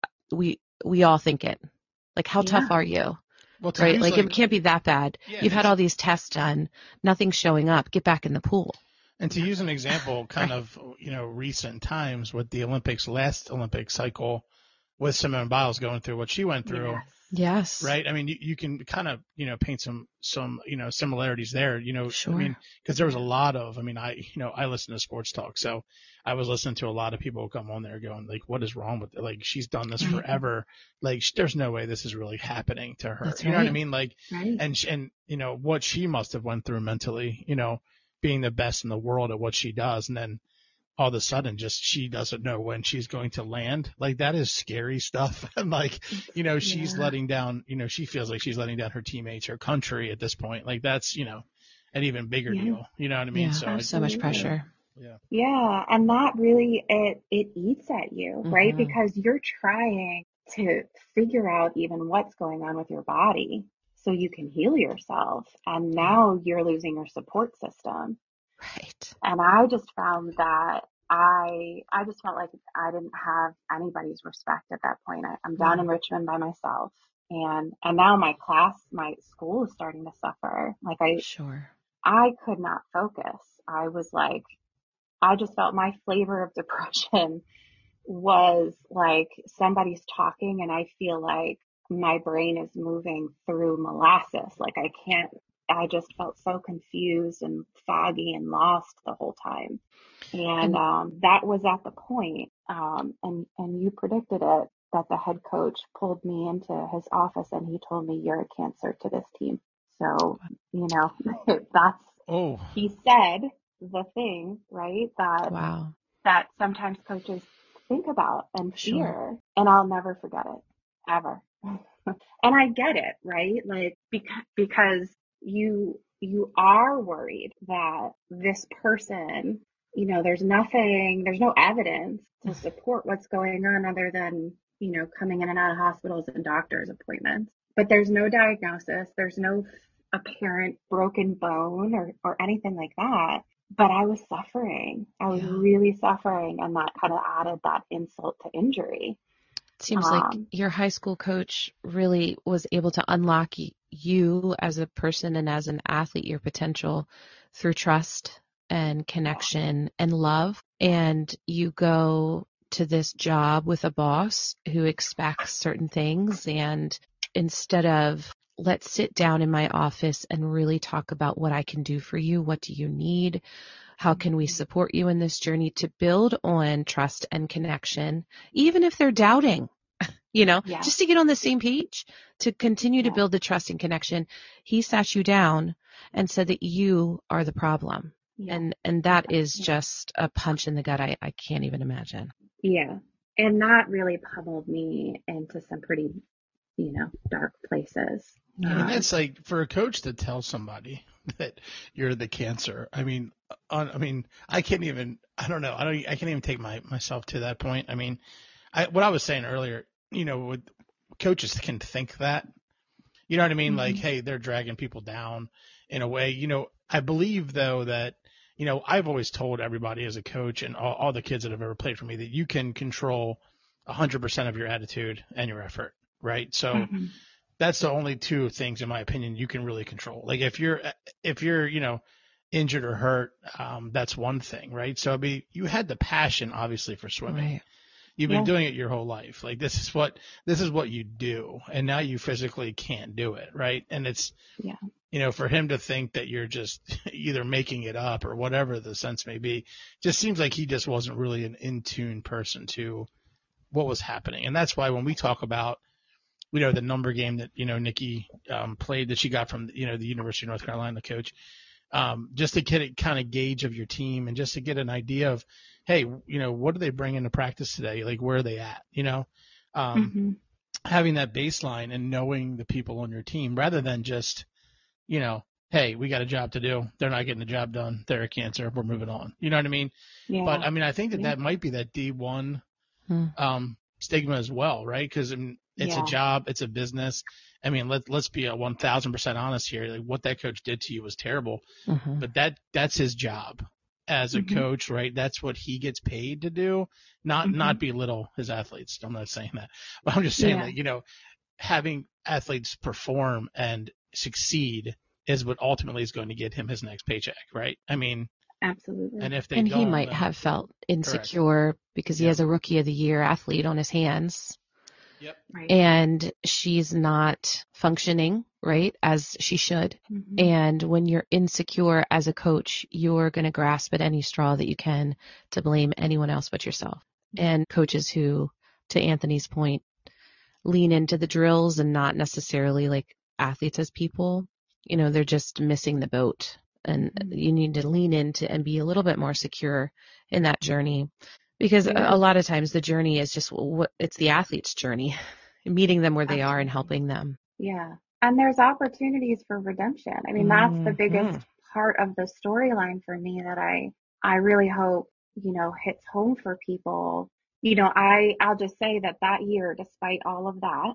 we we all think it. Like, how Yeah. tough are you? Well, to Right? use, Like, it can't be that bad. Yeah, You've had it's- all these tests done, nothing's showing up. Get back in the pool. And to use an example, kind Right. of, you know, recent times with the Olympics, last Olympic cycle, with Simone Biles going through what she went through, Yes. Yes. right? I mean, you, you can kind of, you know, paint some, some, you know, similarities there, you know, Sure. I mean, because there was a lot of, I mean, I, you know, I listen to sports talk, so I was listening to a lot of people come on there going, like, what is wrong with it? Like, she's done this Right. forever. Like, sh- there's no way this is really happening to her. That's You know what I right. mean? Like, Right. and, sh- and, you know, what she must have went through mentally, you know, being the best in the world at what she does. And then all of a sudden, just she doesn't know when she's going to land. Like, that is scary stuff. And like, you know, she's Yeah. letting down, you know, she feels like she's letting down her teammates, her country at this point. Like, that's, you know, an even bigger Yeah. deal. You know what I mean? Yeah. So, I, So much Absolutely. pressure. yeah. Yeah. And that really, it, it eats at you, right? Mhm. Because you're trying to figure out even what's going on with your body so you can heal yourself. And now you're losing your support system. Right. And I just found that I I just felt like I didn't have anybody's respect at that point. I, I'm down in Richmond by myself, and and now my class, my school is starting to suffer. Like I Sure. I could not focus. I was like, I just felt my flavor of depression was like somebody's talking and I feel like my brain is moving through molasses. Like I can't, I just felt so confused and foggy and lost the whole time. And And um, that was at the point, um, and, and you predicted it, that the head coach pulled me into his office and he told me, you're a cancer to this team. So, you know, that's, Oh, he said the thing, right? That wow. that sometimes coaches think about and Sure. fear, and I'll never forget it, ever. And I get it, right? Like because because you you are worried that this person, you know, there's nothing, there's no evidence to support what's going on other than, you know, coming in and out of hospitals and doctor's appointments. But there's no diagnosis, there's no apparent broken bone or, or anything like that. But I was suffering. I was Yeah. really suffering, and that kind of added that insult to injury. It seems like Um, your high school coach really was able to unlock y- you as a person and as an athlete, your potential through trust and connection and love. And you go to this job with a boss who expects certain things. And instead of, let's sit down in my office and really talk about what I can do for you. What do you need? How can we support you in this journey to build on trust and connection, even if they're doubting, you know, yeah, just to get on the same page, to continue to yeah, build the trust and connection. He sat you down and said that you are the problem. yeah, And, and that is yeah, just a punch in the gut. I, I can't even imagine. yeah. And that really pummeled me into some pretty, you know, dark places. Yeah. and Um, that's like for a coach to tell somebody that you're the cancer. I mean, on, I mean, I can't even, I don't know. I don't, I can't even take my, myself to that point. I mean, I, what I was saying earlier, you know, with, coaches can think that, you know what I mean? Like, mhm, hey, they're dragging people down in a way, you know, I believe though that, you know, I've always told everybody as a coach and all, all the kids that have ever played for me that you can control one hundred percent of your attitude and your effort, right? So mhm, that's the only two things, in my opinion, you can really control. Like if you're, if you're, you know, injured or hurt, um, that's one thing, right? So I mean, you had the passion, obviously, for swimming. Right. You've yeah, been doing it your whole life. Like this is what this is what you do, and now you physically can't do it, right? And it's, yeah, you know, for him to think that you're just either making it up or whatever the sense may be, just seems like he just wasn't really an in tune person to what was happening. And that's why when we talk about, you know, the number game that, you know, Nikki um, played that she got from, you know, the University of North Carolina coach, um, just to get a kind of gauge of your team and just to get an idea of, hey, you know, what do they bring into practice today? Like, where are they at? You know, um, mhm, having that baseline and knowing the people on your team rather than just, you know, hey, we got a job to do. They're not getting the job done. They're a cancer. We're moving on. You know what I mean? But yeah, I mean, I think that yeah, that might be that D one Hmm. um, stigma as well, right? Because I mean, it's a yeah, job, it's a business. I mean, let let's be a one thousand percent honest here. Like what that coach did to you was terrible, Mm-hmm. but that that's his job as a mhm, coach, right? That's what he gets paid to do. Not mhm, not belittle his athletes. I'm not saying that, but I'm just saying yeah, that, you know, having athletes perform and succeed is what ultimately is going to get him his next paycheck, right? I mean, absolutely, and if they And he don't, might then have felt correct. insecure because he Yep. has a rookie of the year athlete on his hands. Yep. right, And she's not functioning right as she should. mhm, And when you're insecure as a coach, you're going to grasp at any straw that you can to blame anyone else but yourself. And coaches who, to Anthony's point, lean into the drills and not necessarily like athletes as people, you know, they're just missing the boat. And mhm, you need to lean into and be a little bit more secure in that journey. Because a yeah, a lot of times the journey is just what it's the athlete's journey, meeting them where they are and absolutely. helping them. Yeah. And there's opportunities for redemption. I mean, that's the Mm-hmm. biggest part of the storyline for me that I I really hope, you know, hits home for people. You know, I I'll just say that that year, despite all of that,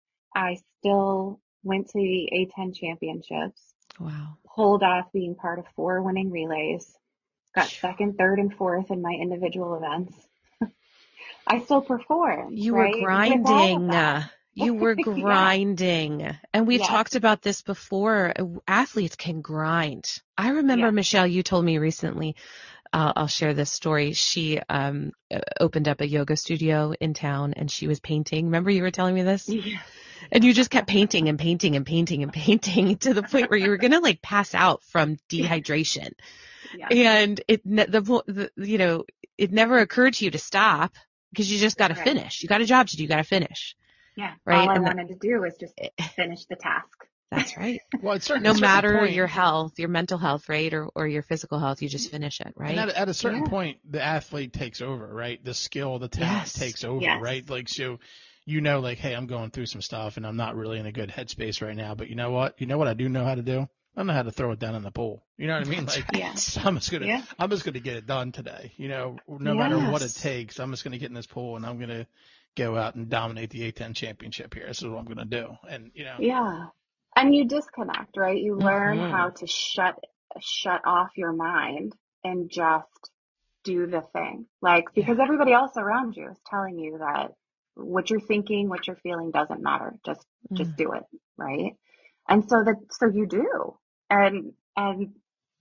I still went to the A ten championships, Wow. pulled off being part of four winning relays, got second, third, and fourth in my individual events. I still perform, You were right? With all of grinding. uh, that. You were Yes, grinding. And we've yes, talked about this before. Athletes can grind. I remember, yes. Michelle, you told me recently, uh, I'll share this story. She um, opened up a yoga studio in town and she was painting. Remember you were telling me this? Yeah. And you just kept painting and painting and painting and painting to the point where you were going to like pass out from dehydration. Yeah. And it, ne- the, the, you know, it never occurred to you to stop because you just got to Right. finish. You got a job to do. You got to finish. Yeah. Right. All I And that- wanted to do was just finish the task. That's right. Well, at certain, No certain matter point, your health, your mental health, right, or, or your physical health, you just finish it, right? And at, at a certain Yeah. point, the athlete takes over, right? The skill, the talent Yes. takes over, Yes. right? Like, so, you know, like, hey, I'm going through some stuff and I'm not really in a good headspace right now, but you know what? You know what I do know how to do? I know how to throw it down in the pool. You know what I mean? Like, Yeah. I'm just gonna, Yeah. I'm just gonna get it done today. You know, no matter what it Yes. takes, I'm just gonna get in this pool and I'm gonna go out and dominate the A ten championship here. This is what I'm gonna do. And you know, Yeah. And you disconnect, right? You learn Mhm. how to shut shut off your mind and just do the thing. Like, because everybody else around you is telling you that what you're thinking, what you're feeling doesn't matter. Just just Mm. do it, right? And so that so you do. And and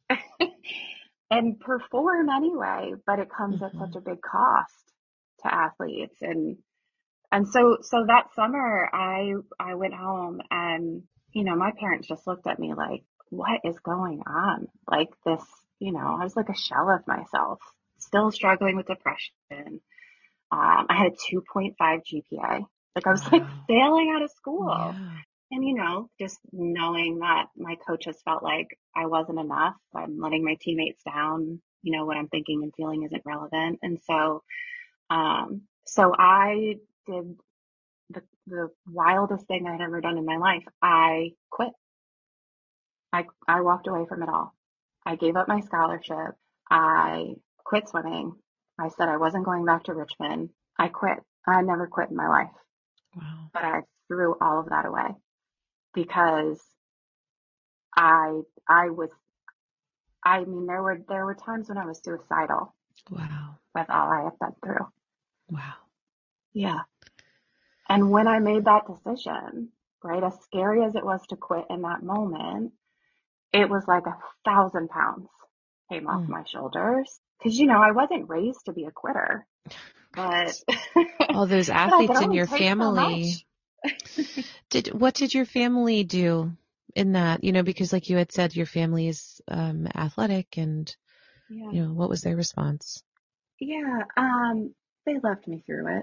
and perform anyway, but it comes at such Mhm. a big cost to athletes. And and so so that summer I I went home and you know my parents just looked at me like, what is going on? Like this, you know, I was like a shell of myself, still struggling with depression. Um, I had a two point five G P A. Like I was like Wow. failing out of school. Yeah. And you know, just knowing that my coaches felt like I wasn't enough, I'm letting my teammates down, you know, what I'm thinking and feeling isn't relevant. And so um so I did the the wildest thing I'd ever done in my life. I quit. I I walked away from it all. I gave up my scholarship. I quit swimming. I said I wasn't going back to Richmond. I quit. I never quit in my life, Wow. but I threw all of that away because I I was I mean there were there were times when I was suicidal Wow. with all I had been through. Wow. Yeah. And when I made that decision, right, as scary as it was to quit in that moment, it was like a thousand pounds came off Mm. my shoulders. Because, you know, I wasn't raised to be a quitter, but, All those but I athletes could in only your take so family. much. Did what did your family do in that? You know, because like you had said, your family is um, athletic, and Yeah. you know, what was their response? Yeah. Um, they loved me through it.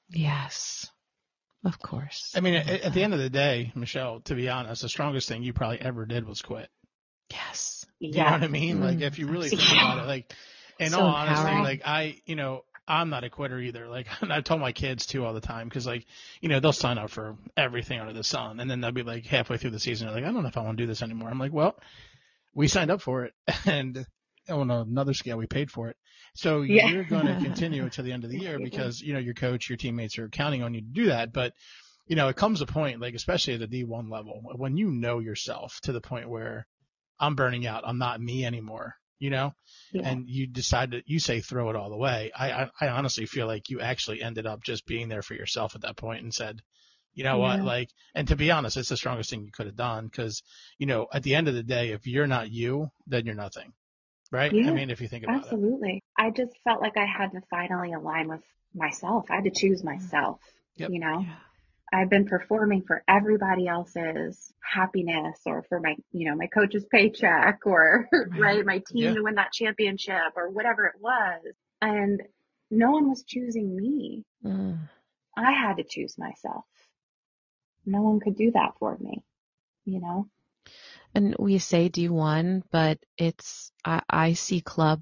Yes, of course. I mean, I at, love at the that. end of the day, Michelle, to be honest, the strongest thing you probably ever did was quit. Yes. Do you know Yes. what I mean? Like, Mm, if you really think absolutely. about it, like, in So all honesty, empowering. like, I, you know, I'm not a quitter either. Like, I tell my kids too all the time because, like, you know, they'll sign up for everything under the sun, and then they'll be like halfway through the season, they're like, I don't know if I want to do this anymore. I'm like, well, we signed up for it, and on another scale, we paid for it. So Yeah. you're going to continue until the end of the Yes, year you do. because, you know, your coach, your teammates are counting on you to do that. But, you know, it comes a point, like, especially at the D one level, when you know yourself to the point where I'm burning out, I'm not me anymore, you know, Yeah. and you decide that you say throw it all away. I, I, I honestly feel like you actually ended up just being there for yourself at that point and said, you know what, Yeah. like, and to be honest, it's the strongest thing you could have done because, you know, at the end of the day, if you're not you, then you're nothing, right? I Yeah. mean, if you think about it. Absolutely. I just felt like I had to finally align with myself. I had to choose myself, Yep. you know? Yeah. I've been performing for everybody else's happiness or for my, you know, my coach's paycheck or, Right. right, my team Yeah. to win that championship or whatever it was. And no one was choosing me. Mm. I had to choose myself. No one could do that for me, you know? And we say D one, but it's I, I see club.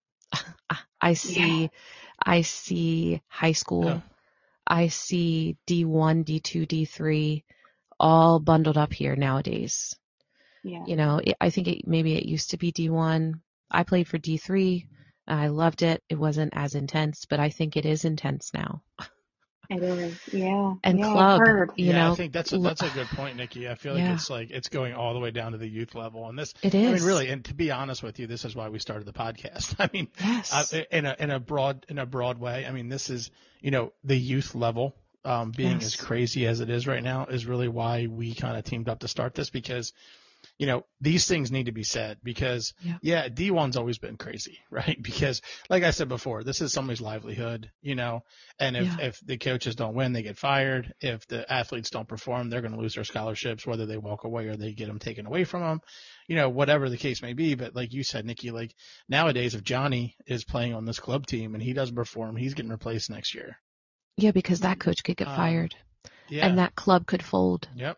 I see Yeah. I see high school. Yeah. I see D one, D two, D three all bundled up here nowadays. Yeah. You know, it, I think it, maybe it used to be D one. I played for D three. I loved it. It wasn't as intense, but I think it is intense now. It is, yeah. And yeah, I've club, heard. you yeah, know. I think that's a, that's a good point, Nikki. I feel like Yeah. it's like it's going all the way down to the youth level, and this. It I is. mean, really, and to be honest with you, this is why we started the podcast. I mean, Yes. uh, in a in a broad in a broad way. I mean, this is you know the youth level um, being Yes. as crazy as it is right now is really why we kind of teamed up to start this because. You know, these things need to be said because, Yeah. yeah, D one's always been crazy, right? Because, like I said before, this is somebody's livelihood, you know, and if, Yeah. if the coaches don't win, they get fired. If the athletes don't perform, they're going to lose their scholarships, whether they walk away or they get them taken away from them, you know, whatever the case may be. But like you said, Nikki, like nowadays, if Johnny is playing on this club team and he doesn't perform, he's getting replaced next year. Yeah, because that coach could get Um, fired Yeah. and that club could fold. Yep.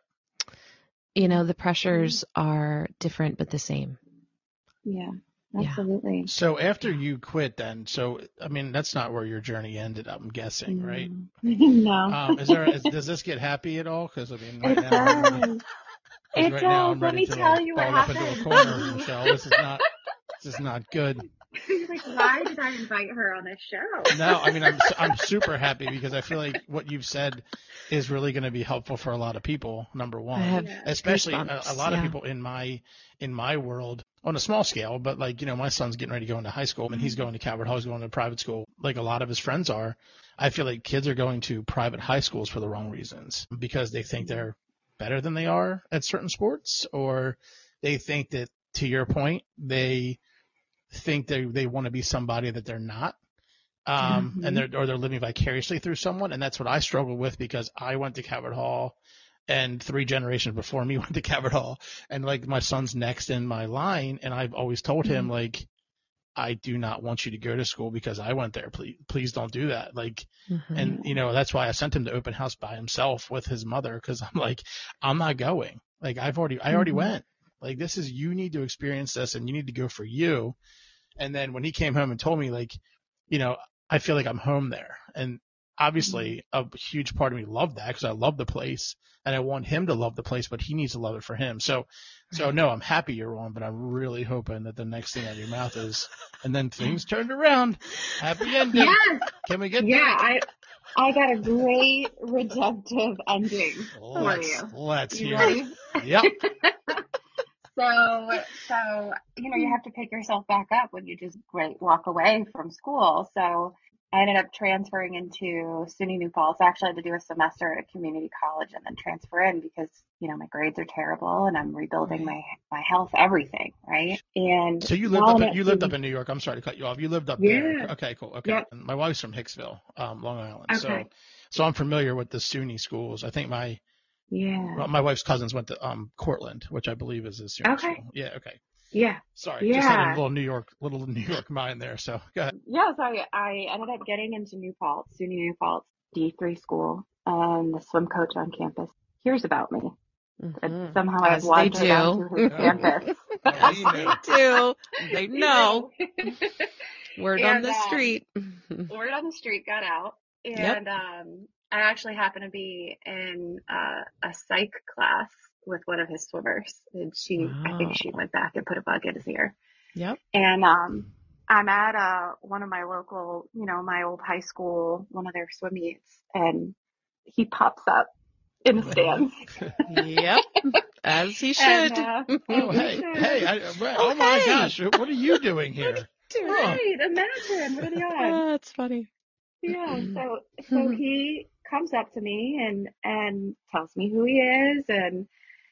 You know, the pressures are different but the same. Yeah, Yeah. absolutely. So after you quit then, so, I mean, that's not where your journey ended, I'm guessing, right? no. Um, is there, is, does this get happy at all? Because I mean, right It now, I'm ready, does. 'cause It right now does. I'm Let ready me to tell like, you what ball up into a happened. corner, Michelle. This is not, this is not good. You're like, why did I invite her on this show? No, I mean, I'm, I'm super happy because I feel like what you've said is really going to be helpful for a lot of people. Number one, I have Yeah. especially a, goosebumps, a lot of yeah. people in my, in my world on a small scale, but like, you know, my son's getting ready to go into high school and he's going to Calvert Hall, he's going to private school. Like a lot of his friends are. I feel like kids are going to private high schools for the wrong reasons because they think they're better than they are at certain sports, or they think that, to your point, they think they they want to be somebody that they're not. Um, Mhm. and they're, or they're living vicariously through someone. And that's what I struggle with because I went to Calvert Hall and three generations before me went to Calvert Hall, and like my son's next in my line. And I've always told him, like, I do not want you to go to school because I went there. Please, please don't do that. Like, Mhm. and you know, that's why I sent him to open house by himself with his mother. Cause I'm like, I'm not going. Like I've already, I already Mhm. went. Like this is, you need to experience this and you need to go for you. And then when he came home and told me, like, you know, I feel like I'm home there. And obviously a huge part of me loved that because I love the place and I want him to love the place, but he needs to love it for him. So, so no, I'm happy you're on, but I'm really hoping that the next thing out of your mouth is, and then things turned around. Happy ending. Yes. Can we get Yeah, there? I I got a great redemptive ending for Let's, you. let's You hear ready? it. Yep. So, so you know, you have to pick yourself back up when you just great walk away from school. So I ended up transferring into SUNY New Falls. I actually had to do a semester at a community college and then transfer in because, you know, my grades are terrible and I'm rebuilding my my health, everything, right? And So you lived while up, I'm in, at you lived SUNY up in New York. I'm sorry to cut you off. You lived up Yeah. there. Okay, cool. Okay. Yep. And my wife's from Hicksville, um, Long Island. Okay. So, so I'm familiar with the SUNY schools. I think my, Yeah. well, my wife's cousins went to um Cortland, which I believe is a SUNY Okay. school. Yeah. Okay. Yeah. Sorry. Just had a Yeah. little New York, little New York mind there. So go ahead. Yeah, so I, I ended up getting into New Paltz, SUNY New Paltz D three school, and the swim coach on campus hears about me. And Mhm. somehow As I've they wandered onto do. his campus. Oh, he knew. They do. They know. Word on And, the um, street. Word on the street got out, Yep. and um, I actually happened to be in uh, a psych class with one of his swimmers, and she, I think she Wow. went back and put a bug in his ear. Yep. And um, I'm at uh, one of my local, you know, my old high school, one of their swim meets, and he pops up in the stands. Yep. As he should. And, uh, Oh, hey, hey. I, oh my hey. gosh. What are you doing here? Oh. Right, imagine, what are the odds? Oh, that's funny. Yeah, so so he comes up to me and and tells me who he is, and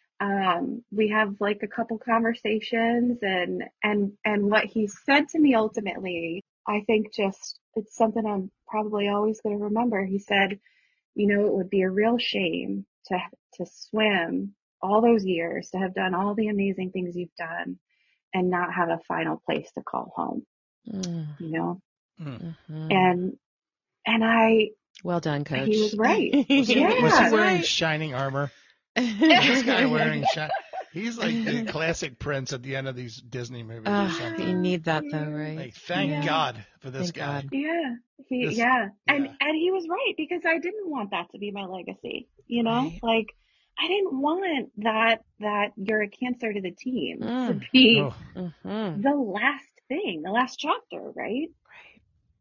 um we have like a couple conversations, and and and what he said to me ultimately, I think just it's something I'm probably always going to remember. He said, you know, it would be a real shame to to swim all those years, to have done all the amazing things you've done and not have a final place to call home, Mm. you know? Mm. Mhm. And and I Well done, Coach. he was right. Was he, Yeah. was he wearing Right. shining armor? This guy wearing shi- He's like the classic prince at the end of these Disney movies or Uh, something. you need that though, right? Like, thank Yeah. God for this Thank guy. God. Yeah, he, This- yeah, and yeah. and he was right, because I didn't want that to be my legacy. You know, Right. like I didn't want that that you're a cancer to the team to Mm. be Oh, Mhm. the last thing, the last chapter, right? Right.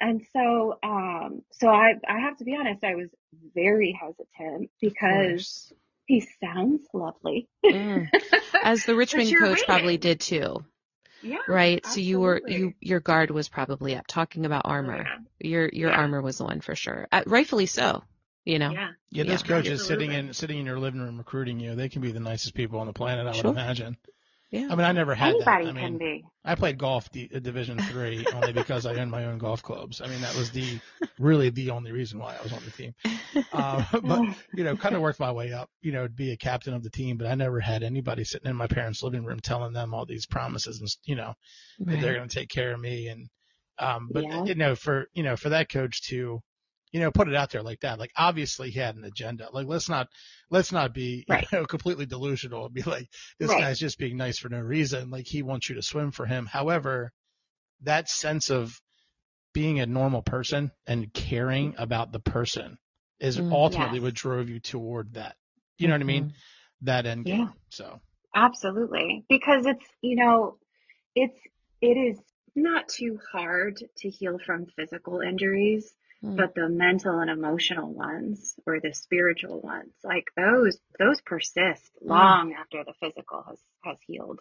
And so, um, so I, I have to be honest, I was very hesitant because he sounds lovely. Mm. As the Richmond coach reading. probably did too. Yeah. Right. Absolutely. So you were, you, your guard was probably up. Talking about armor. Yeah. Your, your Yeah. armor was the one for sure. Uh, rightfully so. You know? Yeah. Yeah, those Yeah. coaches Absolutely. sitting in sitting in your living room recruiting you, they can be the nicest people on the planet, I Sure. would imagine. Yeah. I mean, I never had Anybody that. I can mean, be. I played golf D, Division three only because I owned my own golf clubs. I mean, that was the really the only reason why I was on the team. Uh, but, you know, kind of worked my way up, you know, to be a captain of the team. But I never had anybody sitting in my parents' living room telling them all these promises and, you know, Right. that they're going to take care of me. And, um, but, Yeah. you know, for, you know, for that coach to, you know, put it out there like that, like obviously he had an agenda. Like, let's not, let's not be, Right. you know, completely delusional and be like, this Right. guy's just being nice for no reason. Like he wants you to swim for him. However, that sense of being a normal person and caring about the person is Mm. ultimately Yes. what drove you toward that. You know what I mean? That end game. Yeah. So Absolutely. Because it's, you know, it's, it is not too hard to heal from physical injuries, Mm. but the mental and emotional ones or the spiritual ones, like those, those persist long after the physical has, has healed.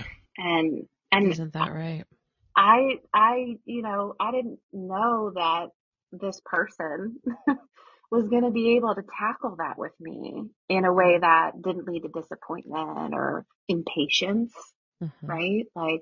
And, and Isn't that right? I, I, you know, I didn't know that this person was going to be able to tackle that with me in a way that didn't lead to disappointment or impatience, Mhm. right? Like,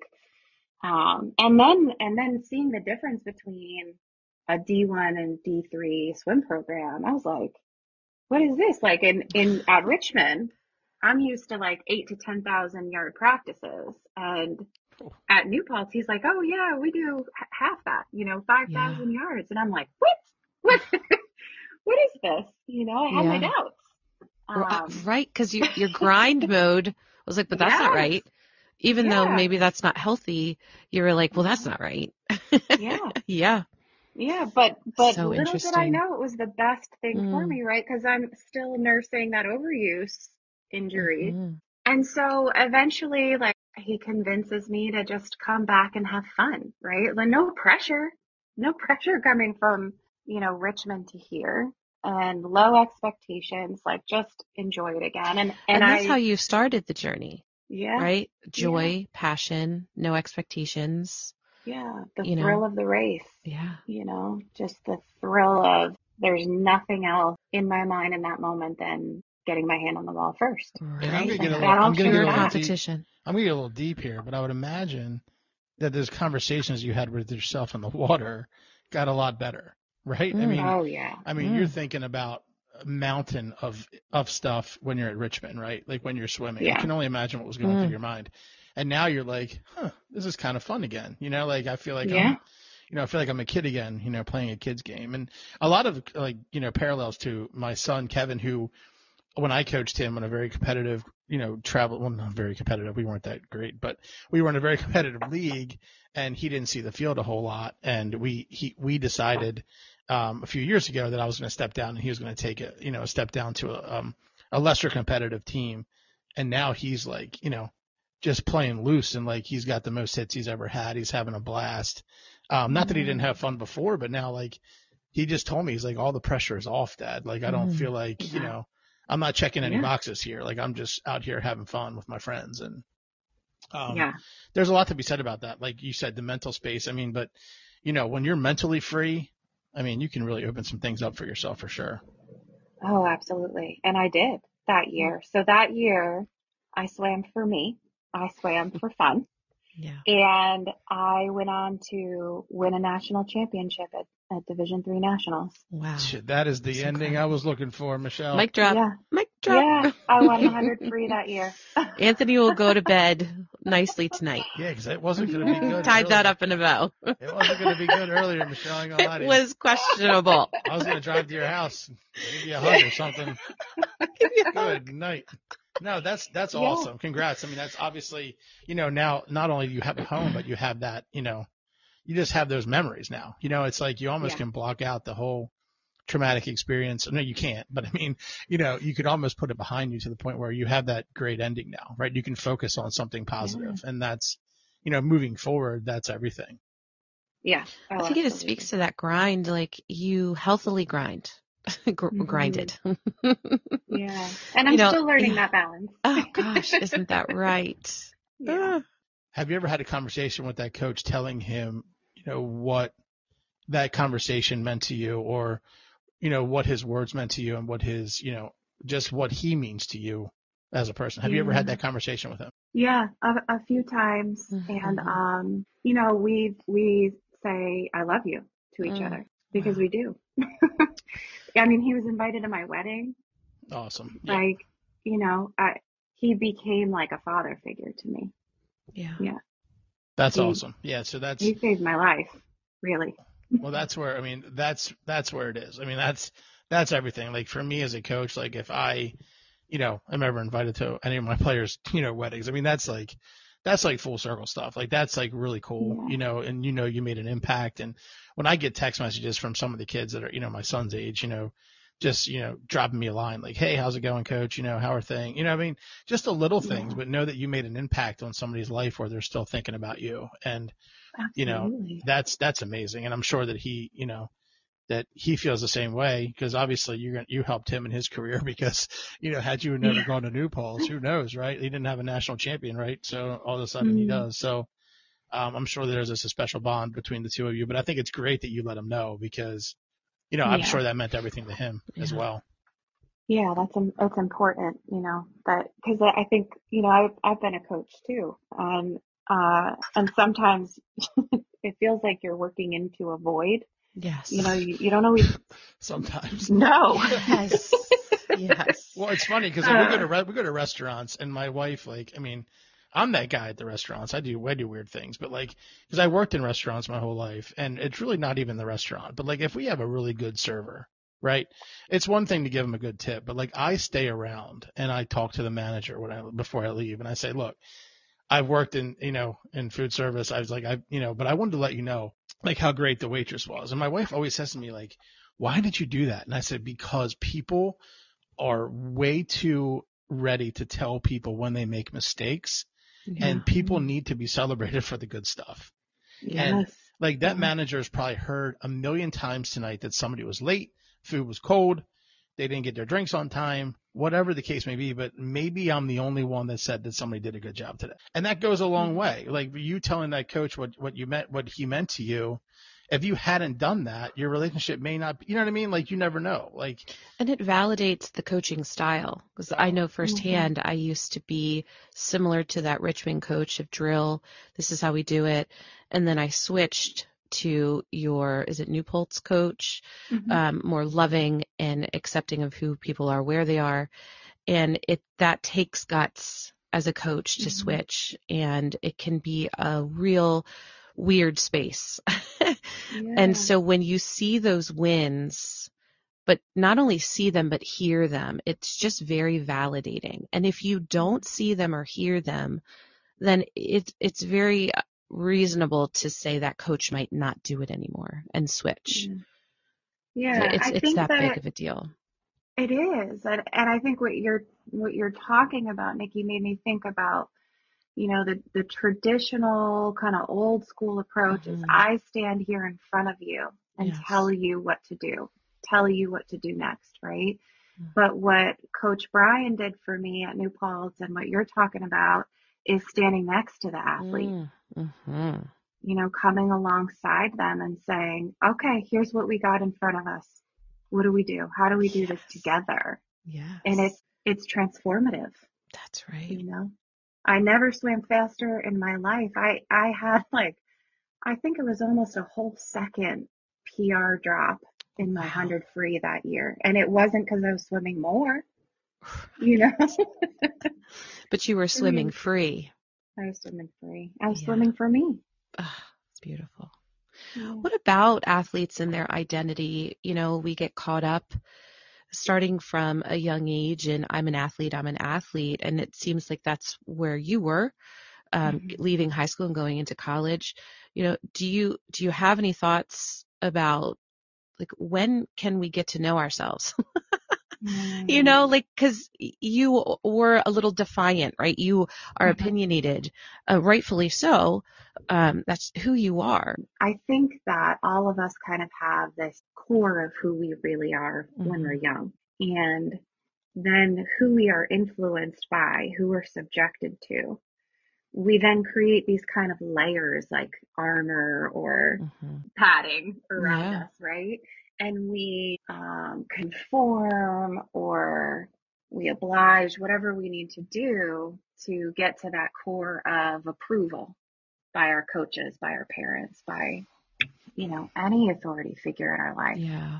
um, and then, and then seeing the difference between a D one and D three swim program, I was like, what is this? Like in, in, at Richmond, I'm used to like eight to ten thousand yard practices, and at New Paltz, he's like, oh yeah, we do h- half that, you know, five thousand Yeah. yards. And I'm like, what, what, what is this? You know, I had my Yeah. doubts. Or, uh, Um, right. Cause your, your grind mode was like, but that's not Yes. right. Even though Yeah. maybe that's not healthy, you were like, well, that's not right. yeah. Yeah. Yeah, but but So little did I interesting. know it was the best thing for Mm. me, right? Because I'm still nursing that overuse injury. Mhm. And so eventually, like, he convinces me to just come back and have fun, right? Like, no pressure, no pressure coming from, you know, Richmond to here, and low expectations, like just enjoy it again. And, and, And that's I, how you started the journey, yeah, right? Joy, passion, no expectations. yeah, the You know. thrill of the race, Yeah. you know, just the thrill of there's nothing else in my mind in that moment than getting my hand on the wall first. And I'm Right. gonna get a Like, little, that all I'm gonna came get a Pure little back. deep. competition. I'm gonna get a little deep here, but I would imagine that those conversations you had with yourself in the water got a lot better, right? I Mm. mean, Oh yeah. I mean, you're Mm. thinking about a mountain of of stuff when you're at Richmond, right? Like when you're swimming. I Yeah. can only imagine what was going Mm. through your mind. And now you're like, huh, this is kind of fun again. You know, like I feel like Yeah. I'm, you know, I feel like I'm a kid again, you know, playing a kid's game. And a lot of like, you know, parallels to my son, Kevin, who, when I coached him in a very competitive, you know, travel, well, not very competitive. We weren't that great, but we were in a very competitive league, and he didn't see the field a whole lot. And we, he, we decided, um, a few years ago that I was going to step down and he was going to take a, you know, a step down to a, um, a lesser competitive team. And now he's like, you know, just playing loose, and like he's got the most hits he's ever had. He's having a blast. Um, not that he didn't have fun before, but now like he just told me, he's like, all the pressure is off, Dad. Like I don't Mm. feel like, you Yeah. know, I'm not checking any Yeah. boxes here. Like I'm just out here having fun with my friends. And um, Yeah. there's a lot to be said about that. Like you said, the mental space. I mean, but you know, when you're mentally free, I mean, you can really open some things up for yourself for sure. Oh, absolutely. And I did that year. So that year I swam for me. I swam for fun. Yeah. And I went on to win a national championship at, at Division three Nationals. Wow. Shit, that is the That's ending incredible. I was looking for, Michelle. Mic drop. Yeah. Mic drop. Yeah. I won one hundred free that year. Anthony will go to bed nicely tonight. Yeah, because it wasn't going to be good. Tied that earlier. up in a bow. It wasn't going to be good earlier, Michelle. I ain't gonna lie to It you. was questionable. I was going to drive to your house, and give you a hug or something. Good night. No, that's that's Yeah. awesome. Congrats. I mean, that's obviously, you know, now not only do you have a home, but you have that, you know, you just have those memories now. You know, it's like you almost Yeah. can block out the whole traumatic experience. No, you can't, but I mean, you know, you could almost put it behind you to the point where you have that great ending now, right? You can focus on something positive, and that's, you know, moving forward, that's everything. Yeah. Oh, I think it just absolutely. speaks to that grind, like you healthily grind, Gr- Mhm. grinded. Yeah. And You I'm know, still learning yeah. that balance. Oh gosh, isn't that right? Yeah. Ah, Have you ever had a conversation with that coach telling him, you know, what that conversation meant to you, or, you know, what his words meant to you and what his, you know, just what he means to you as a person? Have you ever had Yeah. that conversation with him? Yeah, a, a few times. And, mhm. um, you know, we, we say, I love you to each Mm, other because wow. we do. I mean, he was invited to my wedding. Awesome. Yeah. Like, you know, I, he became like a father figure to me. Yeah. Yeah. That's He, awesome. Yeah. So that's, he saved my life, really. well, that's where, I mean, that's, that's where it is. I mean, that's, that's everything. Like for me as a coach, like if I, you know, I'm ever invited to any of my players, you know, weddings, I mean, that's like, that's like full circle stuff. Like that's like really cool, Yeah. you know, and you know, you made an impact. And when I get text messages from some of the kids that are, you know, my son's age, you know, just, you know, dropping me a line like, hey, how's it going, coach? You know, how are things? You know, I mean, just the little things, Yeah. but know that you made an impact on somebody's life where they're still thinking about you. And, you know, Absolutely. that's, that's amazing. And I'm sure that he, you know, that he feels the same way, because obviously you you helped him in his career, because, you know, had you never Yeah. gone to New Paltz, who knows, right? He didn't have a national champion, right? So all of a sudden he Mm. does. So um, I'm sure there's just a special bond between the two of you, but I think it's great that you let him know, because, you know, I'm Yeah. sure that meant everything to him as Yeah. well. Yeah, that's im- that's important, you know, that because I I think, you know, I've I've been a coach too, and uh, and sometimes it feels like you're working into a void. Yes. You know, you, you don't always Sometimes. know. Yes. Yes. Well, it's funny because we go to re- we go to restaurants, and my wife, like, I mean, I'm that guy at the restaurants. I do I do weird things, but like, because I worked in restaurants my whole life, and it's really not even the restaurant. But like, if we have a really good server, right, it's one thing to give them a good tip, but like, I stay around and I talk to the manager when I before I leave, and I say, look, I've worked in, you know, in food service. I was like, I, you know, but I wanted to let you know, like, how great the waitress was. And my wife always says to me, like, why did you do that? And I said, because people are way too ready to tell people when they make mistakes, Yeah. and people need to be celebrated for the good stuff. And Yes. like, that Yeah. manager has probably heard a million times tonight that somebody was late, food was cold, they didn't get their drinks on time, whatever the case may be, but maybe I'm the only one that said that somebody did a good job today. And that goes a long way. Like, you telling that coach what, what you meant, what he meant to you. If you hadn't done that, your relationship may not, you know what I mean? Like, you never know. Like, And it validates the coaching style, because I know firsthand I used to be similar to that Richmond coach of drill. This is how we do it. And then I switched to your, is it New Paltz coach, Mhm. um, more loving and accepting of who people are, where they are. And it, that takes guts as a coach to Mhm. switch, and it can be a real weird space. Yeah. And so when you see those wins, but not only see them, but hear them, it's just very validating. And if you don't see them or hear them, then it, it's very reasonable to say that coach might not do it anymore and switch. Yeah. So Yeah. it's I it's think that that big it, of a deal. it is. And, and I think what you're, what you're talking about, Nikki, made me think about, you know, the, the traditional kind of old school approach is Mhm. I stand here in front of you and Yes. tell you what to do, tell you what to do next, right? Mhm. But what Coach Brian did for me at New Paltz and what you're talking about is standing next to the athlete, Mm-hmm. you know, coming alongside them and saying, okay, here's what we got in front of us. What do we do? How do we do this Yes. together? Yes. And it's, it's transformative, That's right. you know? I never swam faster in my life. I, I had like, I think it was almost a whole second P R drop in my Wow. one hundred free that year. And it wasn't because I was swimming more, you know? But you were I swimming mean, free. I was swimming free. I was Yeah. swimming for me. Ah, it's beautiful. Yeah. What about athletes and their identity? You know, we get caught up starting from a young age, and I'm an athlete, I'm an athlete. And it seems like that's where you were, um, Mhm. leaving high school and going into college. You know, do you, do you have any thoughts about, like, when can we get to know ourselves? You know, like, cause you were a little defiant, right? You are Mm-hmm. opinionated, uh, rightfully so. Um, that's who you are. I think that all of us kind of have this core of who we really are when we're Mhm. young. And then who we are influenced by, who we're subjected to. We then create these kind of layers like armor or Mhm. padding around Yeah. us, right? And we um, conform or we oblige, whatever we need to do to get to that core of approval by our coaches, by our parents, by, you know, any authority figure in our life. Yeah.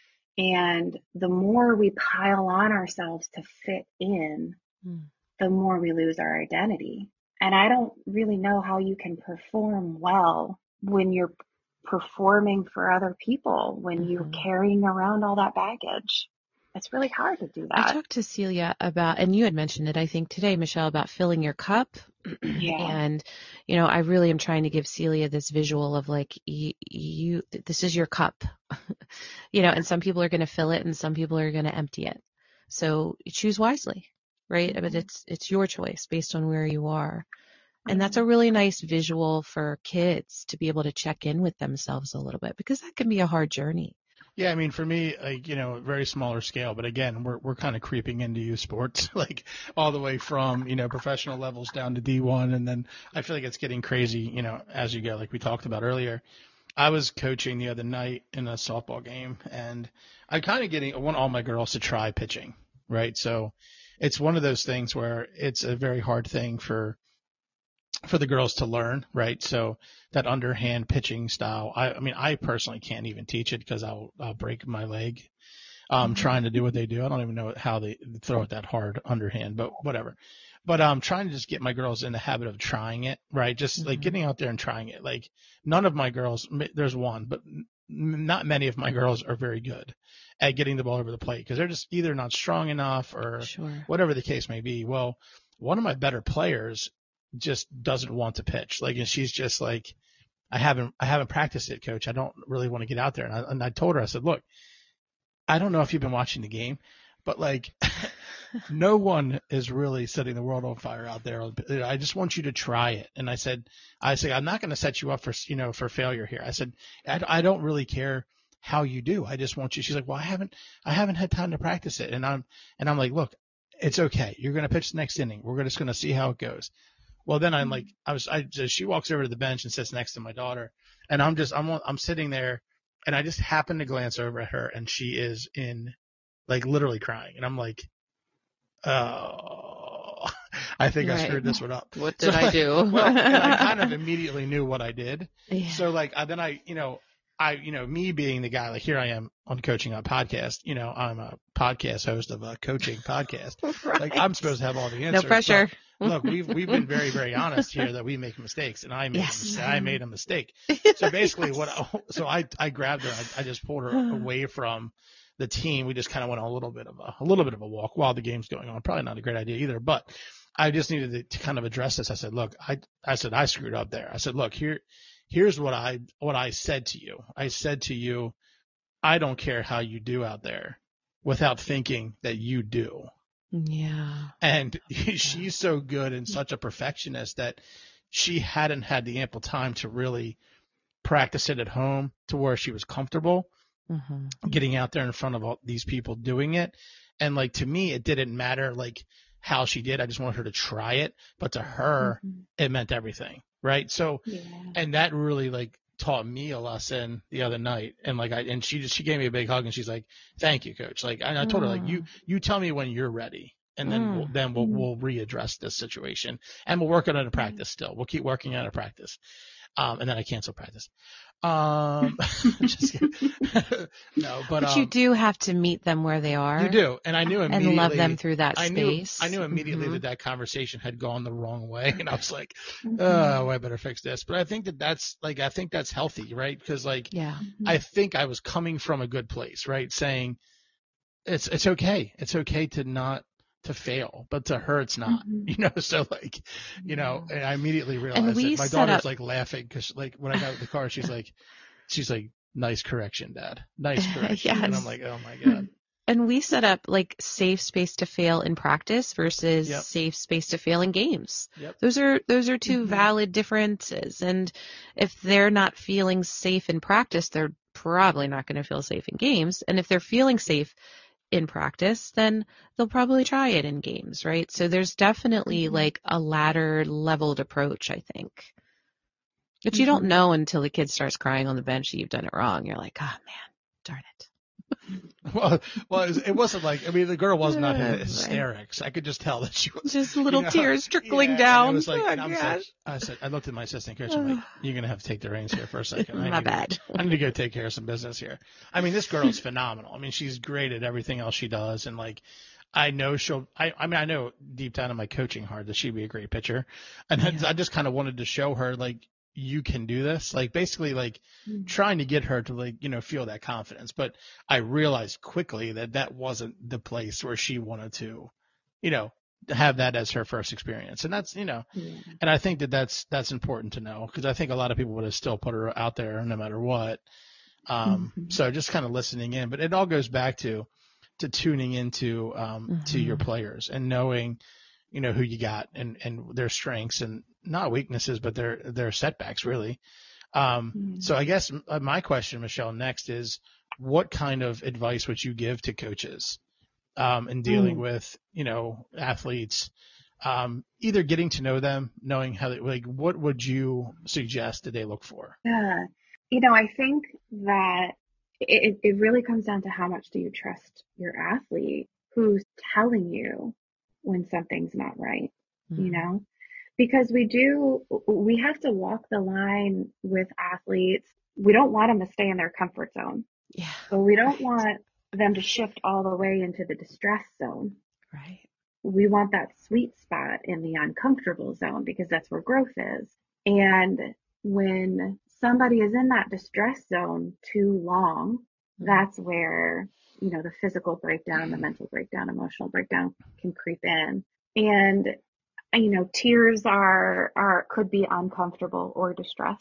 And the more we pile on ourselves to fit in, Mm. the more we lose our identity. And I don't really know how you can perform well when you're performing for other people, when you're Mhm. carrying around all that baggage. It's really hard to do I that. talked to Celia about, and you had mentioned it, I think today, Michelle, about filling your cup. Yeah. And, you know, I really am trying to give Celia this visual of like, you, you this is your cup, you know, and some people are going to fill it and some people are going to empty it. So you choose wisely, right? Mhm. But it's, it's your choice based on where you are. And Yeah. that's a really nice visual for kids to be able to check in with themselves a little bit, because that can be a hard journey. Yeah, I mean, for me, like, you know, very smaller scale, but again, we're we're kind of creeping into youth sports, like all the way from, you know, professional levels down to D one, and then I feel like it's getting crazy, you know, as you go, like we talked about earlier. I was coaching the other night in a softball game, and I kind of getting I want all my girls to try pitching, right? So it's one of those things where it's a very hard thing for for the girls to learn, right? So that underhand pitching style, I, I mean, I personally can't even teach it because I'll, I'll break my leg um, Mm-hmm. trying to do what they do. I don't even know how they throw it that hard underhand, but whatever. But I'm um, trying to just get my girls in the habit of trying it, right? Just Mm-hmm. like getting out there and trying it. Like none of my girls, there's one, but not many of my girls are very good at getting the ball over the plate because they're just either not strong enough or Sure. whatever the case may be. Well, one of my better players just doesn't want to pitch. Like, and she's just like, I haven't, I haven't practiced it, coach. I don't really want to get out there. And I, and I told her, I said, look, I don't know if you've been watching the game, but like no one is really setting the world on fire out there. I just want you to try it. And I said, I said, I'm not going to set you up for, you know, for failure here. I said, I, I don't really care how you do. I just want you. She's like, well, I haven't, I haven't had time to practice it. And I'm, and I'm like, look, it's okay. You're going to pitch the next inning. We're just going to see how it goes. Well, then I'm like, I was, I, she walks over to the bench and sits next to my daughter, and I'm just, I'm, I'm sitting there, and I just happen to glance over at her, and she is in, like, literally crying, and I'm like, oh, I think Right. I screwed this one up. What did so, I like, do? Well, and I kind of immediately knew what I did. Yeah. So like, I, then I, you know, I, you know, me being the guy, like here I am on Coaching on Podcast, you know, I'm a podcast host of a coaching podcast. Right. Like I'm supposed to have all the answers. No pressure. Look, we've we've been very, very honest here that we make mistakes, and I made Yes. a mistake. I made a mistake. So basically, what I, so I I grabbed her, I, I just pulled her away from the team. We just kind of went on a little bit of a a little bit of a walk while the game's going on. Probably not a great idea either, but I just needed to, to kind of address this. I said, look, I I said I screwed up there. I said, look, here here's what I what I said to you. I said to you, I don't care how you do out there, without thinking that you do. Yeah. And she's so good and such a perfectionist that she hadn't had the ample time to really practice it at home to where she was comfortable Mm-hmm. getting out there in front of all these people doing it. And like, to me, it didn't matter like how she did. I just wanted her to try it. But to her, Mhm. it meant everything. Right. So, Yeah. and that really like taught me a lesson the other night. And like, I, and she just, she gave me a big hug and she's like, thank you, coach. Like, and I told her, like, you, you tell me when you're ready. And then, Mm. we'll, then we'll, Mhm. we'll readdress this situation, and we'll work on it in practice still. We'll keep working on it in practice. Um, and then I cancel practice. Um, just kidding. no, but, But um, you do have to meet them where they are. you do. And I knew immediately. And love them through that I knew, space. I knew immediately Mhm. that that conversation had gone the wrong way. And I was like, Mhm. oh, I better fix this. But I think that that's like, I think that's healthy, right? Because like, Yeah. I think I was coming from a good place, right? Saying it's, it's okay. It's okay to not, to fail, but to her, it's not, Mhm. you know? So like, you know, and I immediately realized we that my set daughter's up- like laughing because like when I got out of the car, she's like, she's like, nice correction, Dad. Nice correction. Yes. And I'm like, oh my God. And we set up like safe space to fail in practice versus Yep. safe space to fail in games. Yep. Those are those are two Mhm. valid differences. And if they're not feeling safe in practice, they're probably not going to feel safe in games. And if they're feeling safe in practice, then they'll probably try it in games, right? So there's definitely Mhm. like a ladder leveled approach, I think. But you don't Mhm. know until the kid starts crying on the bench that you've done it wrong. You're like, oh man, darn it. Well, well, it was- it wasn't like, I mean, the girl was not Uh, in right. hysterics. I could just tell that she was Just little you know, tears trickling yeah, and down. It was like, Oh, and I'm gosh. like, I said, I looked at my assistant coach. I'm like, you're going to have to take the reins here for a second. I My need to- bad. I need to go take care of some business here. I mean, this girl is phenomenal. I mean, she's great at everything else she does. And like, I know she'll, I, I mean, I know deep down in my coaching heart that she'd be a great pitcher. And I- Yeah. I just kind of wanted to show her, like, you can do this. Like, basically, like, Mhm. trying to get her to, like, you know, feel that confidence. But I realized quickly that that wasn't the place where she wanted to, you know, have that as her first experience. And that's, you know, Yeah. and I think that that's, that's important to know, because I think a lot of people would have still put her out there no matter what. Um, Mhm. so just kind of listening in, but it all goes back to, to tuning into, um, to your Mhm. players and knowing, you know, who you got and, and their strengths and not weaknesses, but their, their setbacks really. Um, Yeah. so I guess uh, my question, Michelle, next is, what kind of advice would you give to coaches, um, in dealing Mm. with, you know, athletes, um, either getting to know them, knowing how they, like, what would you suggest that they look for? Yeah. You know, I think that it, it really comes down to how much do you trust your athlete who's telling you when something's not right, you Mhm. know? Because we do, we have to walk the line with athletes. We don't want them to stay in their comfort zone, Yeah. but we don't Right. want them to shift all the way into the distress zone. Right. We want that sweet spot in the uncomfortable zone because that's where growth is. And when somebody is in that distress zone too long, Mhm. that's where, you know, the physical breakdown, the mental breakdown, emotional breakdown can creep in. And, you know, tears are, are, could be uncomfortable or distress.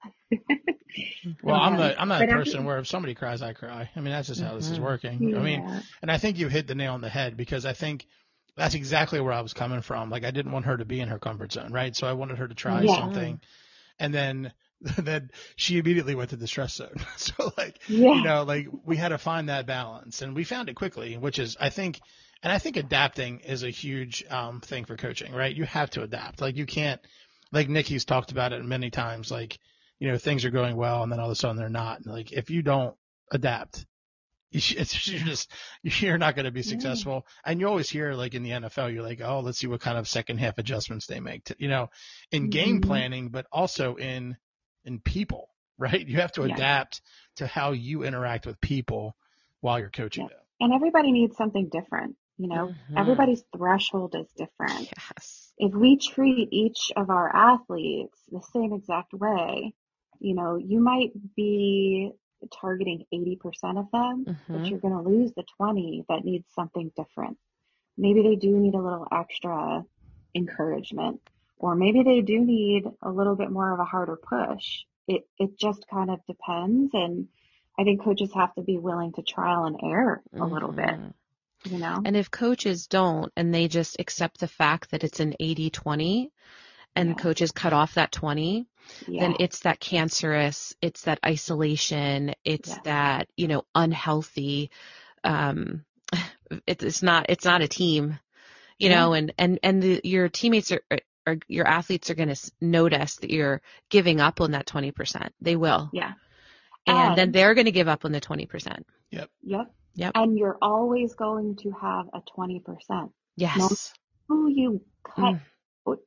Well, I'm Um, the, I'm that but every- person where if somebody cries, I cry. I mean, that's just how this is Mhm. working. I mean, Yeah. and I think you hit the nail on the head, because I think that's exactly where I was coming from. Like, I didn't want her to be in her comfort zone, right? So I wanted her to try Yeah. something, and then then she immediately went to the stress zone. So like, Yeah. you know, like we had to find that balance, and we found it quickly, which is, I think, and I think adapting is a huge um, thing for coaching, right? You have to adapt. Like, you can't, like Nikki's talked about it many times, like, you know, things are going well and then all of a sudden they're not. Like, if you don't adapt, you sh- it's you're just, you're not going to be successful. And you always hear, like, in the N F L, you're like, oh, let's see what kind of second half adjustments they make to, you know, in game Mhm. planning, but also in, in people, right? You have to Yeah. adapt to how you interact with people while you're coaching Yeah. them. And everybody needs something different, you know, Mhm. everybody's threshold is different. Yes. If we treat each of our athletes the same exact way, you know, you might be targeting eighty percent of them, but Mhm. you're going to lose the twenty that needs something different. Maybe they do need a little extra encouragement, or maybe they do need a little bit more of a harder push. It, it just kind of depends. And I think coaches have to be willing to trial and error a little bit, Mhm. you know? And if coaches don't, and they just accept the fact that it's an eighty twenty, and Yeah. coaches cut off that twenty, Yeah. then it's that cancerous, it's that isolation, it's Yes. that, you know, unhealthy, um, it's, it's not, it's not a team, you Yeah. know, and, and, and the, your teammates are, are, your athletes are going to notice that you're giving up on that twenty percent. They will. Yeah. And then And- they're going to give up on the twenty percent. Yep. Yep. Yep. And you're always going to have a twenty percent. Yes. Who you cut, Mm.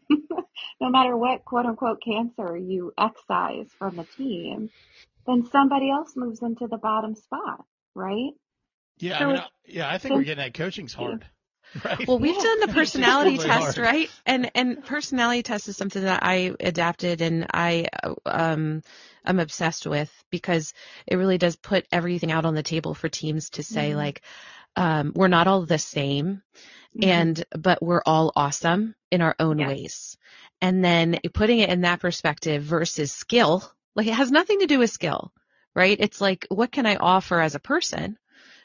no matter what quote unquote cancer you excise from the team, then somebody else moves into the bottom spot, right? Yeah. So I mean, it's- I, yeah, I think so- we're getting at coaching's hard, right? Well, we've Yeah. done the It's personality really test, hard. right? And and personality test is something that I adapted and I um I'm obsessed with, because it really does put everything out on the table for teams to say, Mhm. like, um, we're not all the same, Mhm. and but we're all awesome in our own Yes. ways. And then putting it in that perspective versus skill, like, it has nothing to do with skill, right? It's like, what can I offer as a person?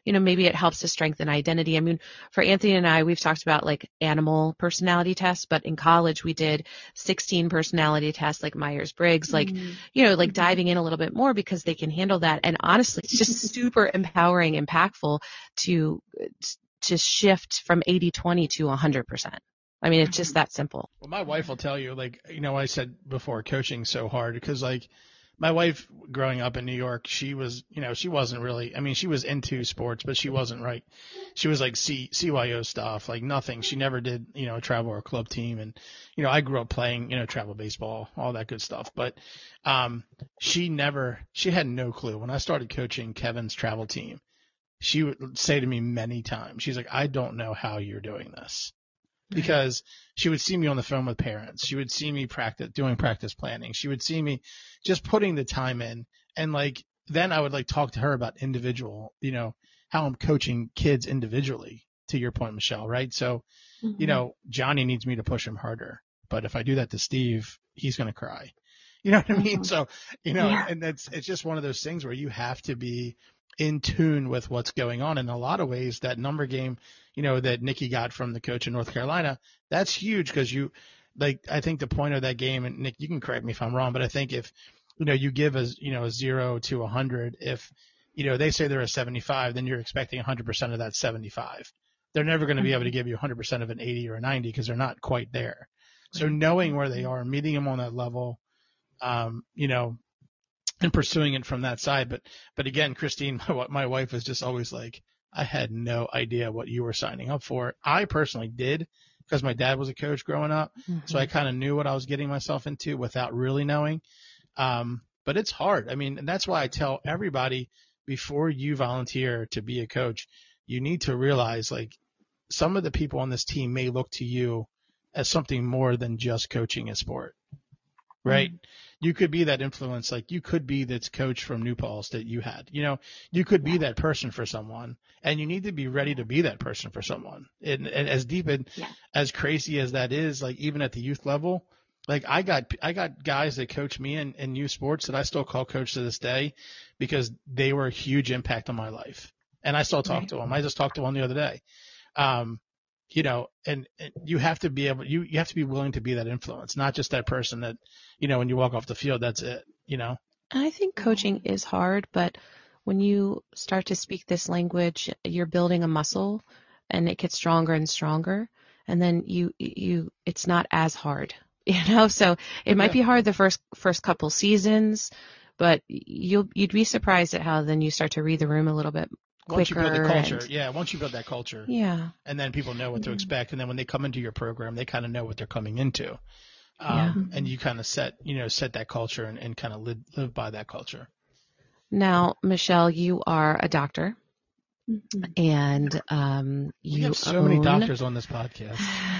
you know, maybe it helps to strengthen identity. I mean, for Anthony and I, we've talked about like animal personality tests, but in college we did sixteen personality tests like Myers-Briggs, like, Mm-hmm. you know, like diving in a little bit more because they can handle that. And honestly, it's just super empowering, impactful to, to shift from eighty twenty to one hundred percent. I mean, it's just that simple. Well, my wife will tell you, like, you know, I said before, coaching so hard because, like, my wife growing up in New York, she was, you know, she wasn't really, I mean, she was into sports, but she wasn't right. She was like C, C Y O stuff, like nothing. She never did, you know, a travel or club team. And, you know, I grew up playing, you know, travel baseball, all that good stuff. But um, she never, she had no clue. When I started coaching Kevin's travel team, she would say to me many times, she's like, I don't know how you're doing this. Because she would see me on the phone with parents. She would see me practice, doing practice planning. She would see me just putting the time in. And like, then I would like talk to her about individual, you know, how I'm coaching kids individually, to your point, Michelle, right? So, Mm-hmm. you know, Johnny needs me to push him harder. But if I do that to Steve, he's going to cry. You know what I mean? Mhm. So, you know, Yeah. and that's, it's just one of those things where you have to be in tune with what's going on. In a lot of ways, that number game, you know, that Nikki got from the coach in North Carolina, that's huge because you, like, I think the point of that game, and Nick, you can correct me if I'm wrong, but I think if, you know, you give a, you know, a zero to a hundred, if, you know, they say they're a seventy-five, then you're expecting a hundred percent of that seventy-five. They're never going to be able to give you a hundred percent of an eighty or a ninety because they're not quite there. So Right. knowing where they are, meeting them on that level, um, you know, and pursuing it from that side. But, but again, Christine, my, my wife is just always like, I had no idea what you were signing up for. I personally did because my dad was a coach growing up. Mm-hmm. So I kind of knew what I was getting myself into without really knowing. Um, but it's hard. I mean, and that's why I tell everybody before you volunteer to be a coach, you need to realize like some of the people on this team may look to you as something more than just coaching a sport. Right. Mm-hmm. You could be that influence. Like you could be that coach from New Paltz that you had, you know, you could be that person for someone, and you need to be ready to be that person for someone. And, and as deep and Yeah. as crazy as that is, like even at the youth level, like I got, I got guys that coach me in, in youth sports that I still call coach to this day because they were a huge impact on my life. And I still talk Right. to them. I just talked to one the other day. Um, you know, and, and you have to be able, you, you have to be willing to be that influence, not just that person that, you know, when you walk off the field, that's it, you know? I think coaching is hard, but when you start to speak this language, you're building a muscle and it gets stronger and stronger. And then you, you, it's not as hard, you know? So it might Yeah. be hard the first, first couple seasons, but you'll, you'd be surprised at how then you start to read the room a little bit Once you build the quicker culture, and- yeah, once you build that culture, Yeah. and then people know what to expect. And then when they come into your program, they kind of know what they're coming into. Yeah. Um, and you kind of set, you know, set that culture and, and kind of live, live by that culture. Now, Michelle, you are a doctor Mhm. and, um, We you have so own... many doctors on this podcast.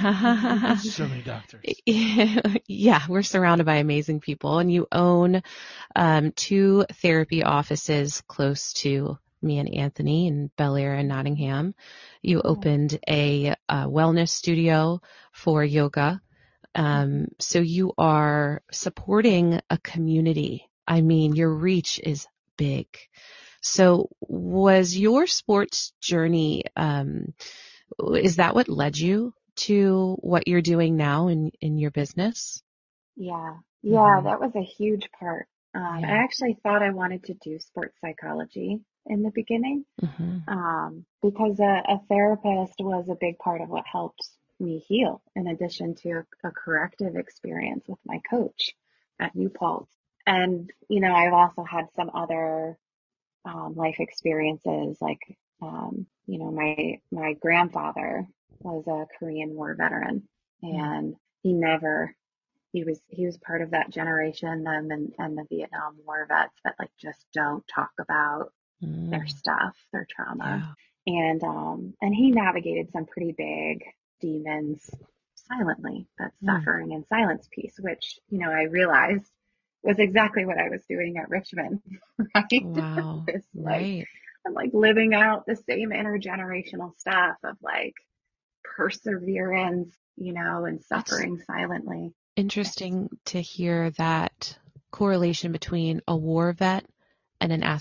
So many doctors. Yeah, we're surrounded by amazing people, and you own um, two therapy offices close to me and Anthony in Bel Air and Nottingham. You opened a, a wellness studio for yoga. Um, so you are supporting a community. I mean, your reach is big. So was your sports journey, um, is that what led you to what you're doing now in, in your business? Yeah. Yeah, Mhm. that was a huge part. Um, Yeah. I actually thought I wanted to do sports psychology in the beginning, Mm-hmm. um, because a, a therapist was a big part of what helped me heal, in addition to a, a corrective experience with my coach at New Paltz. And, you know, I've also had some other um, life experiences, like, um, you know, my my grandfather was a Korean War veteran, and he never he was he was part of that generation, them and, and the Vietnam War vets that like just don't talk about their stuff, their trauma. Yeah. And um and he navigated some pretty big demons silently. That Mm. suffering and silence piece, which, you know, I realized was exactly what I was doing at Richmond, right? Wow. This like Right. I'm like living out the same intergenerational stuff of like perseverance, you know, and suffering silently. Interesting to hear that correlation between a war vet and an athlete.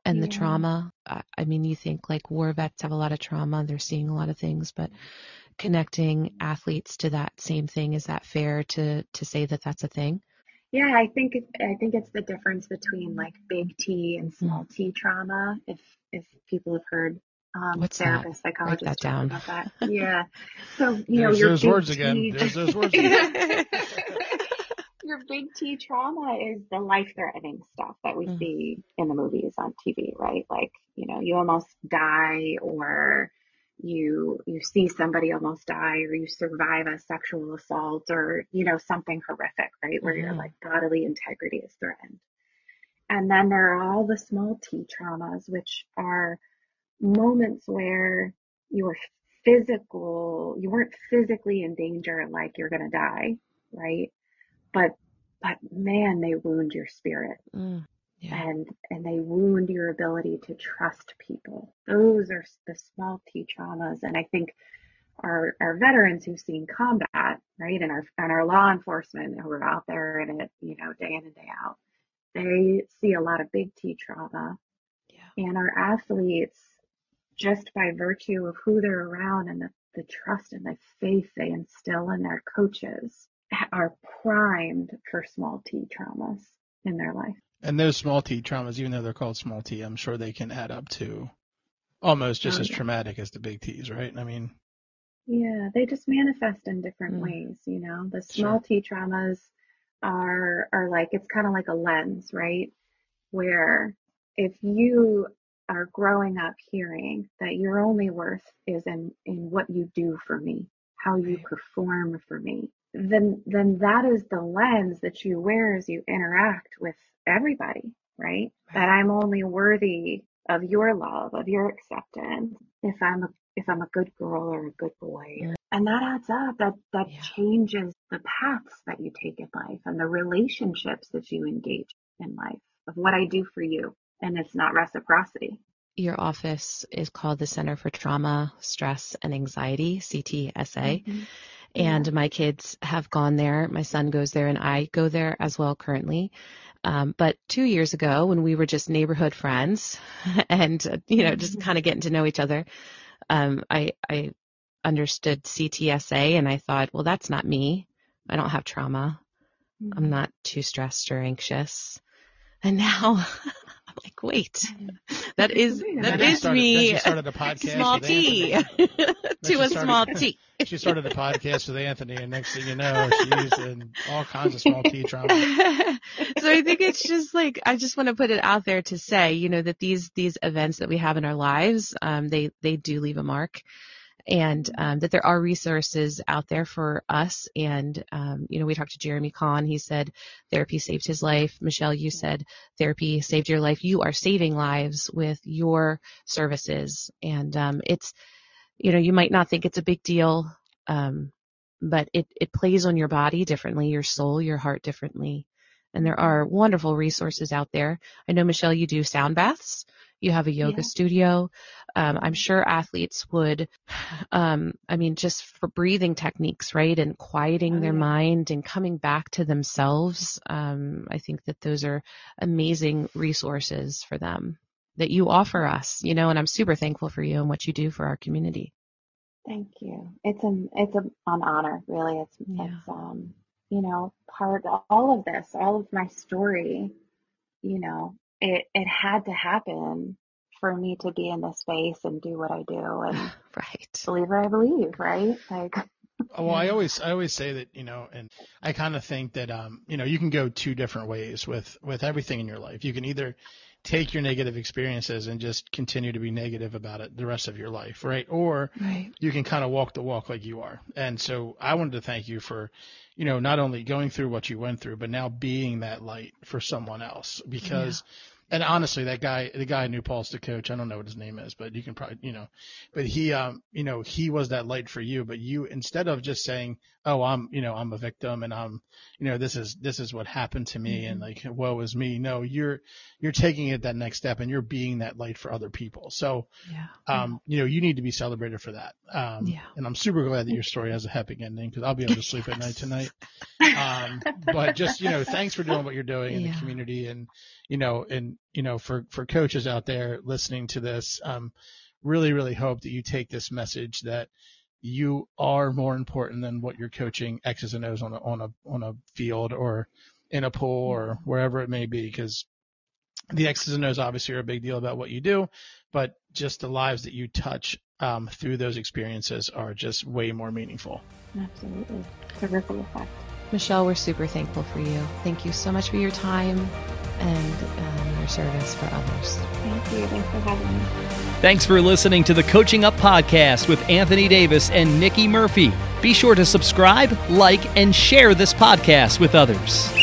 and the Yeah. trauma. I, I mean, you think like war vets have a lot of trauma. They're seeing a lot of things, but connecting athletes to that same thing, is that fair to, to say that that's a thing? Yeah, I think it, I think it's the difference between like big T and small T trauma. If if people have heard um, What's that? therapists, Break psychologists that talk down. about that. Yeah. So you know There's your those big words again. T, There's those words again. your big T trauma is the life-threatening stuff that we Mm. see in the movies on T V, right? Like, you know, you almost die, or you you see somebody almost die, or you survive a sexual assault, or you know, something horrific, right? Where your Mhm. like bodily integrity is threatened. And then there are all the small T traumas, which are moments where your physical, you weren't physically in danger, like you're going to die, right? But, but man, they wound your spirit, Mm. Yeah. and, and they wound your ability to trust people. Those are the small T traumas. And I think our, our veterans who've seen combat, right? And our, and our law enforcement who are out there in it, you know, day in and day out, they see a lot of big T trauma. Yeah. And our athletes, just by virtue of who they're around and the, the trust and the faith they instill in their coaches, are primed for small T traumas in their life. And those small T traumas, even though they're called small T, I'm sure they can add up to almost just Oh, as yeah. traumatic as the big T's, right? I mean, Yeah, they just manifest in different Mm. ways, you know. The small Sure. T traumas are are like, it's kind of like a lens, right? Where if you are growing up hearing that your only worth is in in what you do for me, how you Right. perform for me, then then that is the lens that you wear as you interact with everybody, right? That Right. I'm only worthy of your love, of your acceptance, if I'm a if I'm a good girl or a good boy. Mm. And that adds up. That that Yeah. changes the paths that you take in life and the relationships that you engage in life, of what I do for you. And it's not reciprocity. Your office is called the Center for Trauma, Stress, and Anxiety, C T S A. Mhm. And Yeah. my kids have gone there. My son goes there, and I go there as well currently. Um, but two years ago, when we were just neighborhood friends and, uh, you know, just kind of getting to know each other, um, I, I understood C T S A, and I thought, well, that's not me. I don't have trauma. I'm not too stressed or anxious. And now I'm like, wait, that is Wait a that then minute. she is started, then me. she started a podcast Small with T Anthony. to she a started- small T. She started a podcast with Anthony, and next thing you know, she's in all kinds of small T trauma. So I think it's just like, I just want to put it out there to say, you know, that these these events that we have in our lives, um, they they do leave a mark. And um, that there are resources out there for us. And, um, you know, we talked to Jeremy Kahn. He said therapy saved his life. Michelle, you said therapy saved your life. You are saving lives with your services. And um, it's, you know, you might not think it's a big deal, um, but it, it plays on your body differently, your soul, your heart differently. And there are wonderful resources out there. I know, Michelle, you do sound baths. You have a yoga Yeah. studio. Um, I'm sure athletes would, um, I mean, just for breathing techniques, right? And quieting Oh, their yeah. mind and coming back to themselves. Um, I think that those are amazing resources for them that you offer us, you know, and I'm super thankful for you and what you do for our community. Thank you. It's an it's a, an honor, really. It's Yeah. it's um you know, part of all of this, all of my story, you know, it it had to happen for me to be in this space and do what I do and Right. believe what I believe, right? Like, Well, I always, I always say that, you know, and I kind of think that, um, you know, you can go two different ways with, with everything in your life. You can either take your negative experiences and just continue to be negative about it the rest of your life, right? Or Right. you can kind of walk the walk like you are. And so I wanted to thank you for, you know, not only going through what you went through, but now being that light for someone else. Because, and honestly, that guy, the guy New Paul's the coach, I don't know what his name is, but you can probably, you know, but he, um, you know, he was that light for you. But you, instead of just saying, oh, I'm, you know, I'm a victim and I'm, you know, this is, this is what happened to me and like, woe is me. No, you're, you're taking it that next step and you're being that light for other people. So, Yeah. um, you know, you need to be celebrated for that. Um, Yeah. and I'm super glad that your story has a happy ending because I'll be able to sleep at night tonight. Um, but just, you know, thanks for doing what you're doing in Yeah. the community and, you know, and, you know, for, for coaches out there listening to this, um, really, really hope that you take this message that you are more important than what you're coaching X's and O's on a, on a, on a field or in a pool or wherever it may be, because the X's and O's obviously are a big deal about what you do, but just the lives that you touch um, through those experiences are just way more meaningful. Absolutely. It's a ripple effect. Michelle, we're super thankful for you. Thank you so much for your time and um, your service for others. Thank you. Thanks for having me. Thanks for listening to the Coaching Up Podcast with Anthony Davis and Nikki Murphy. Be sure to subscribe, like, and share this podcast with others.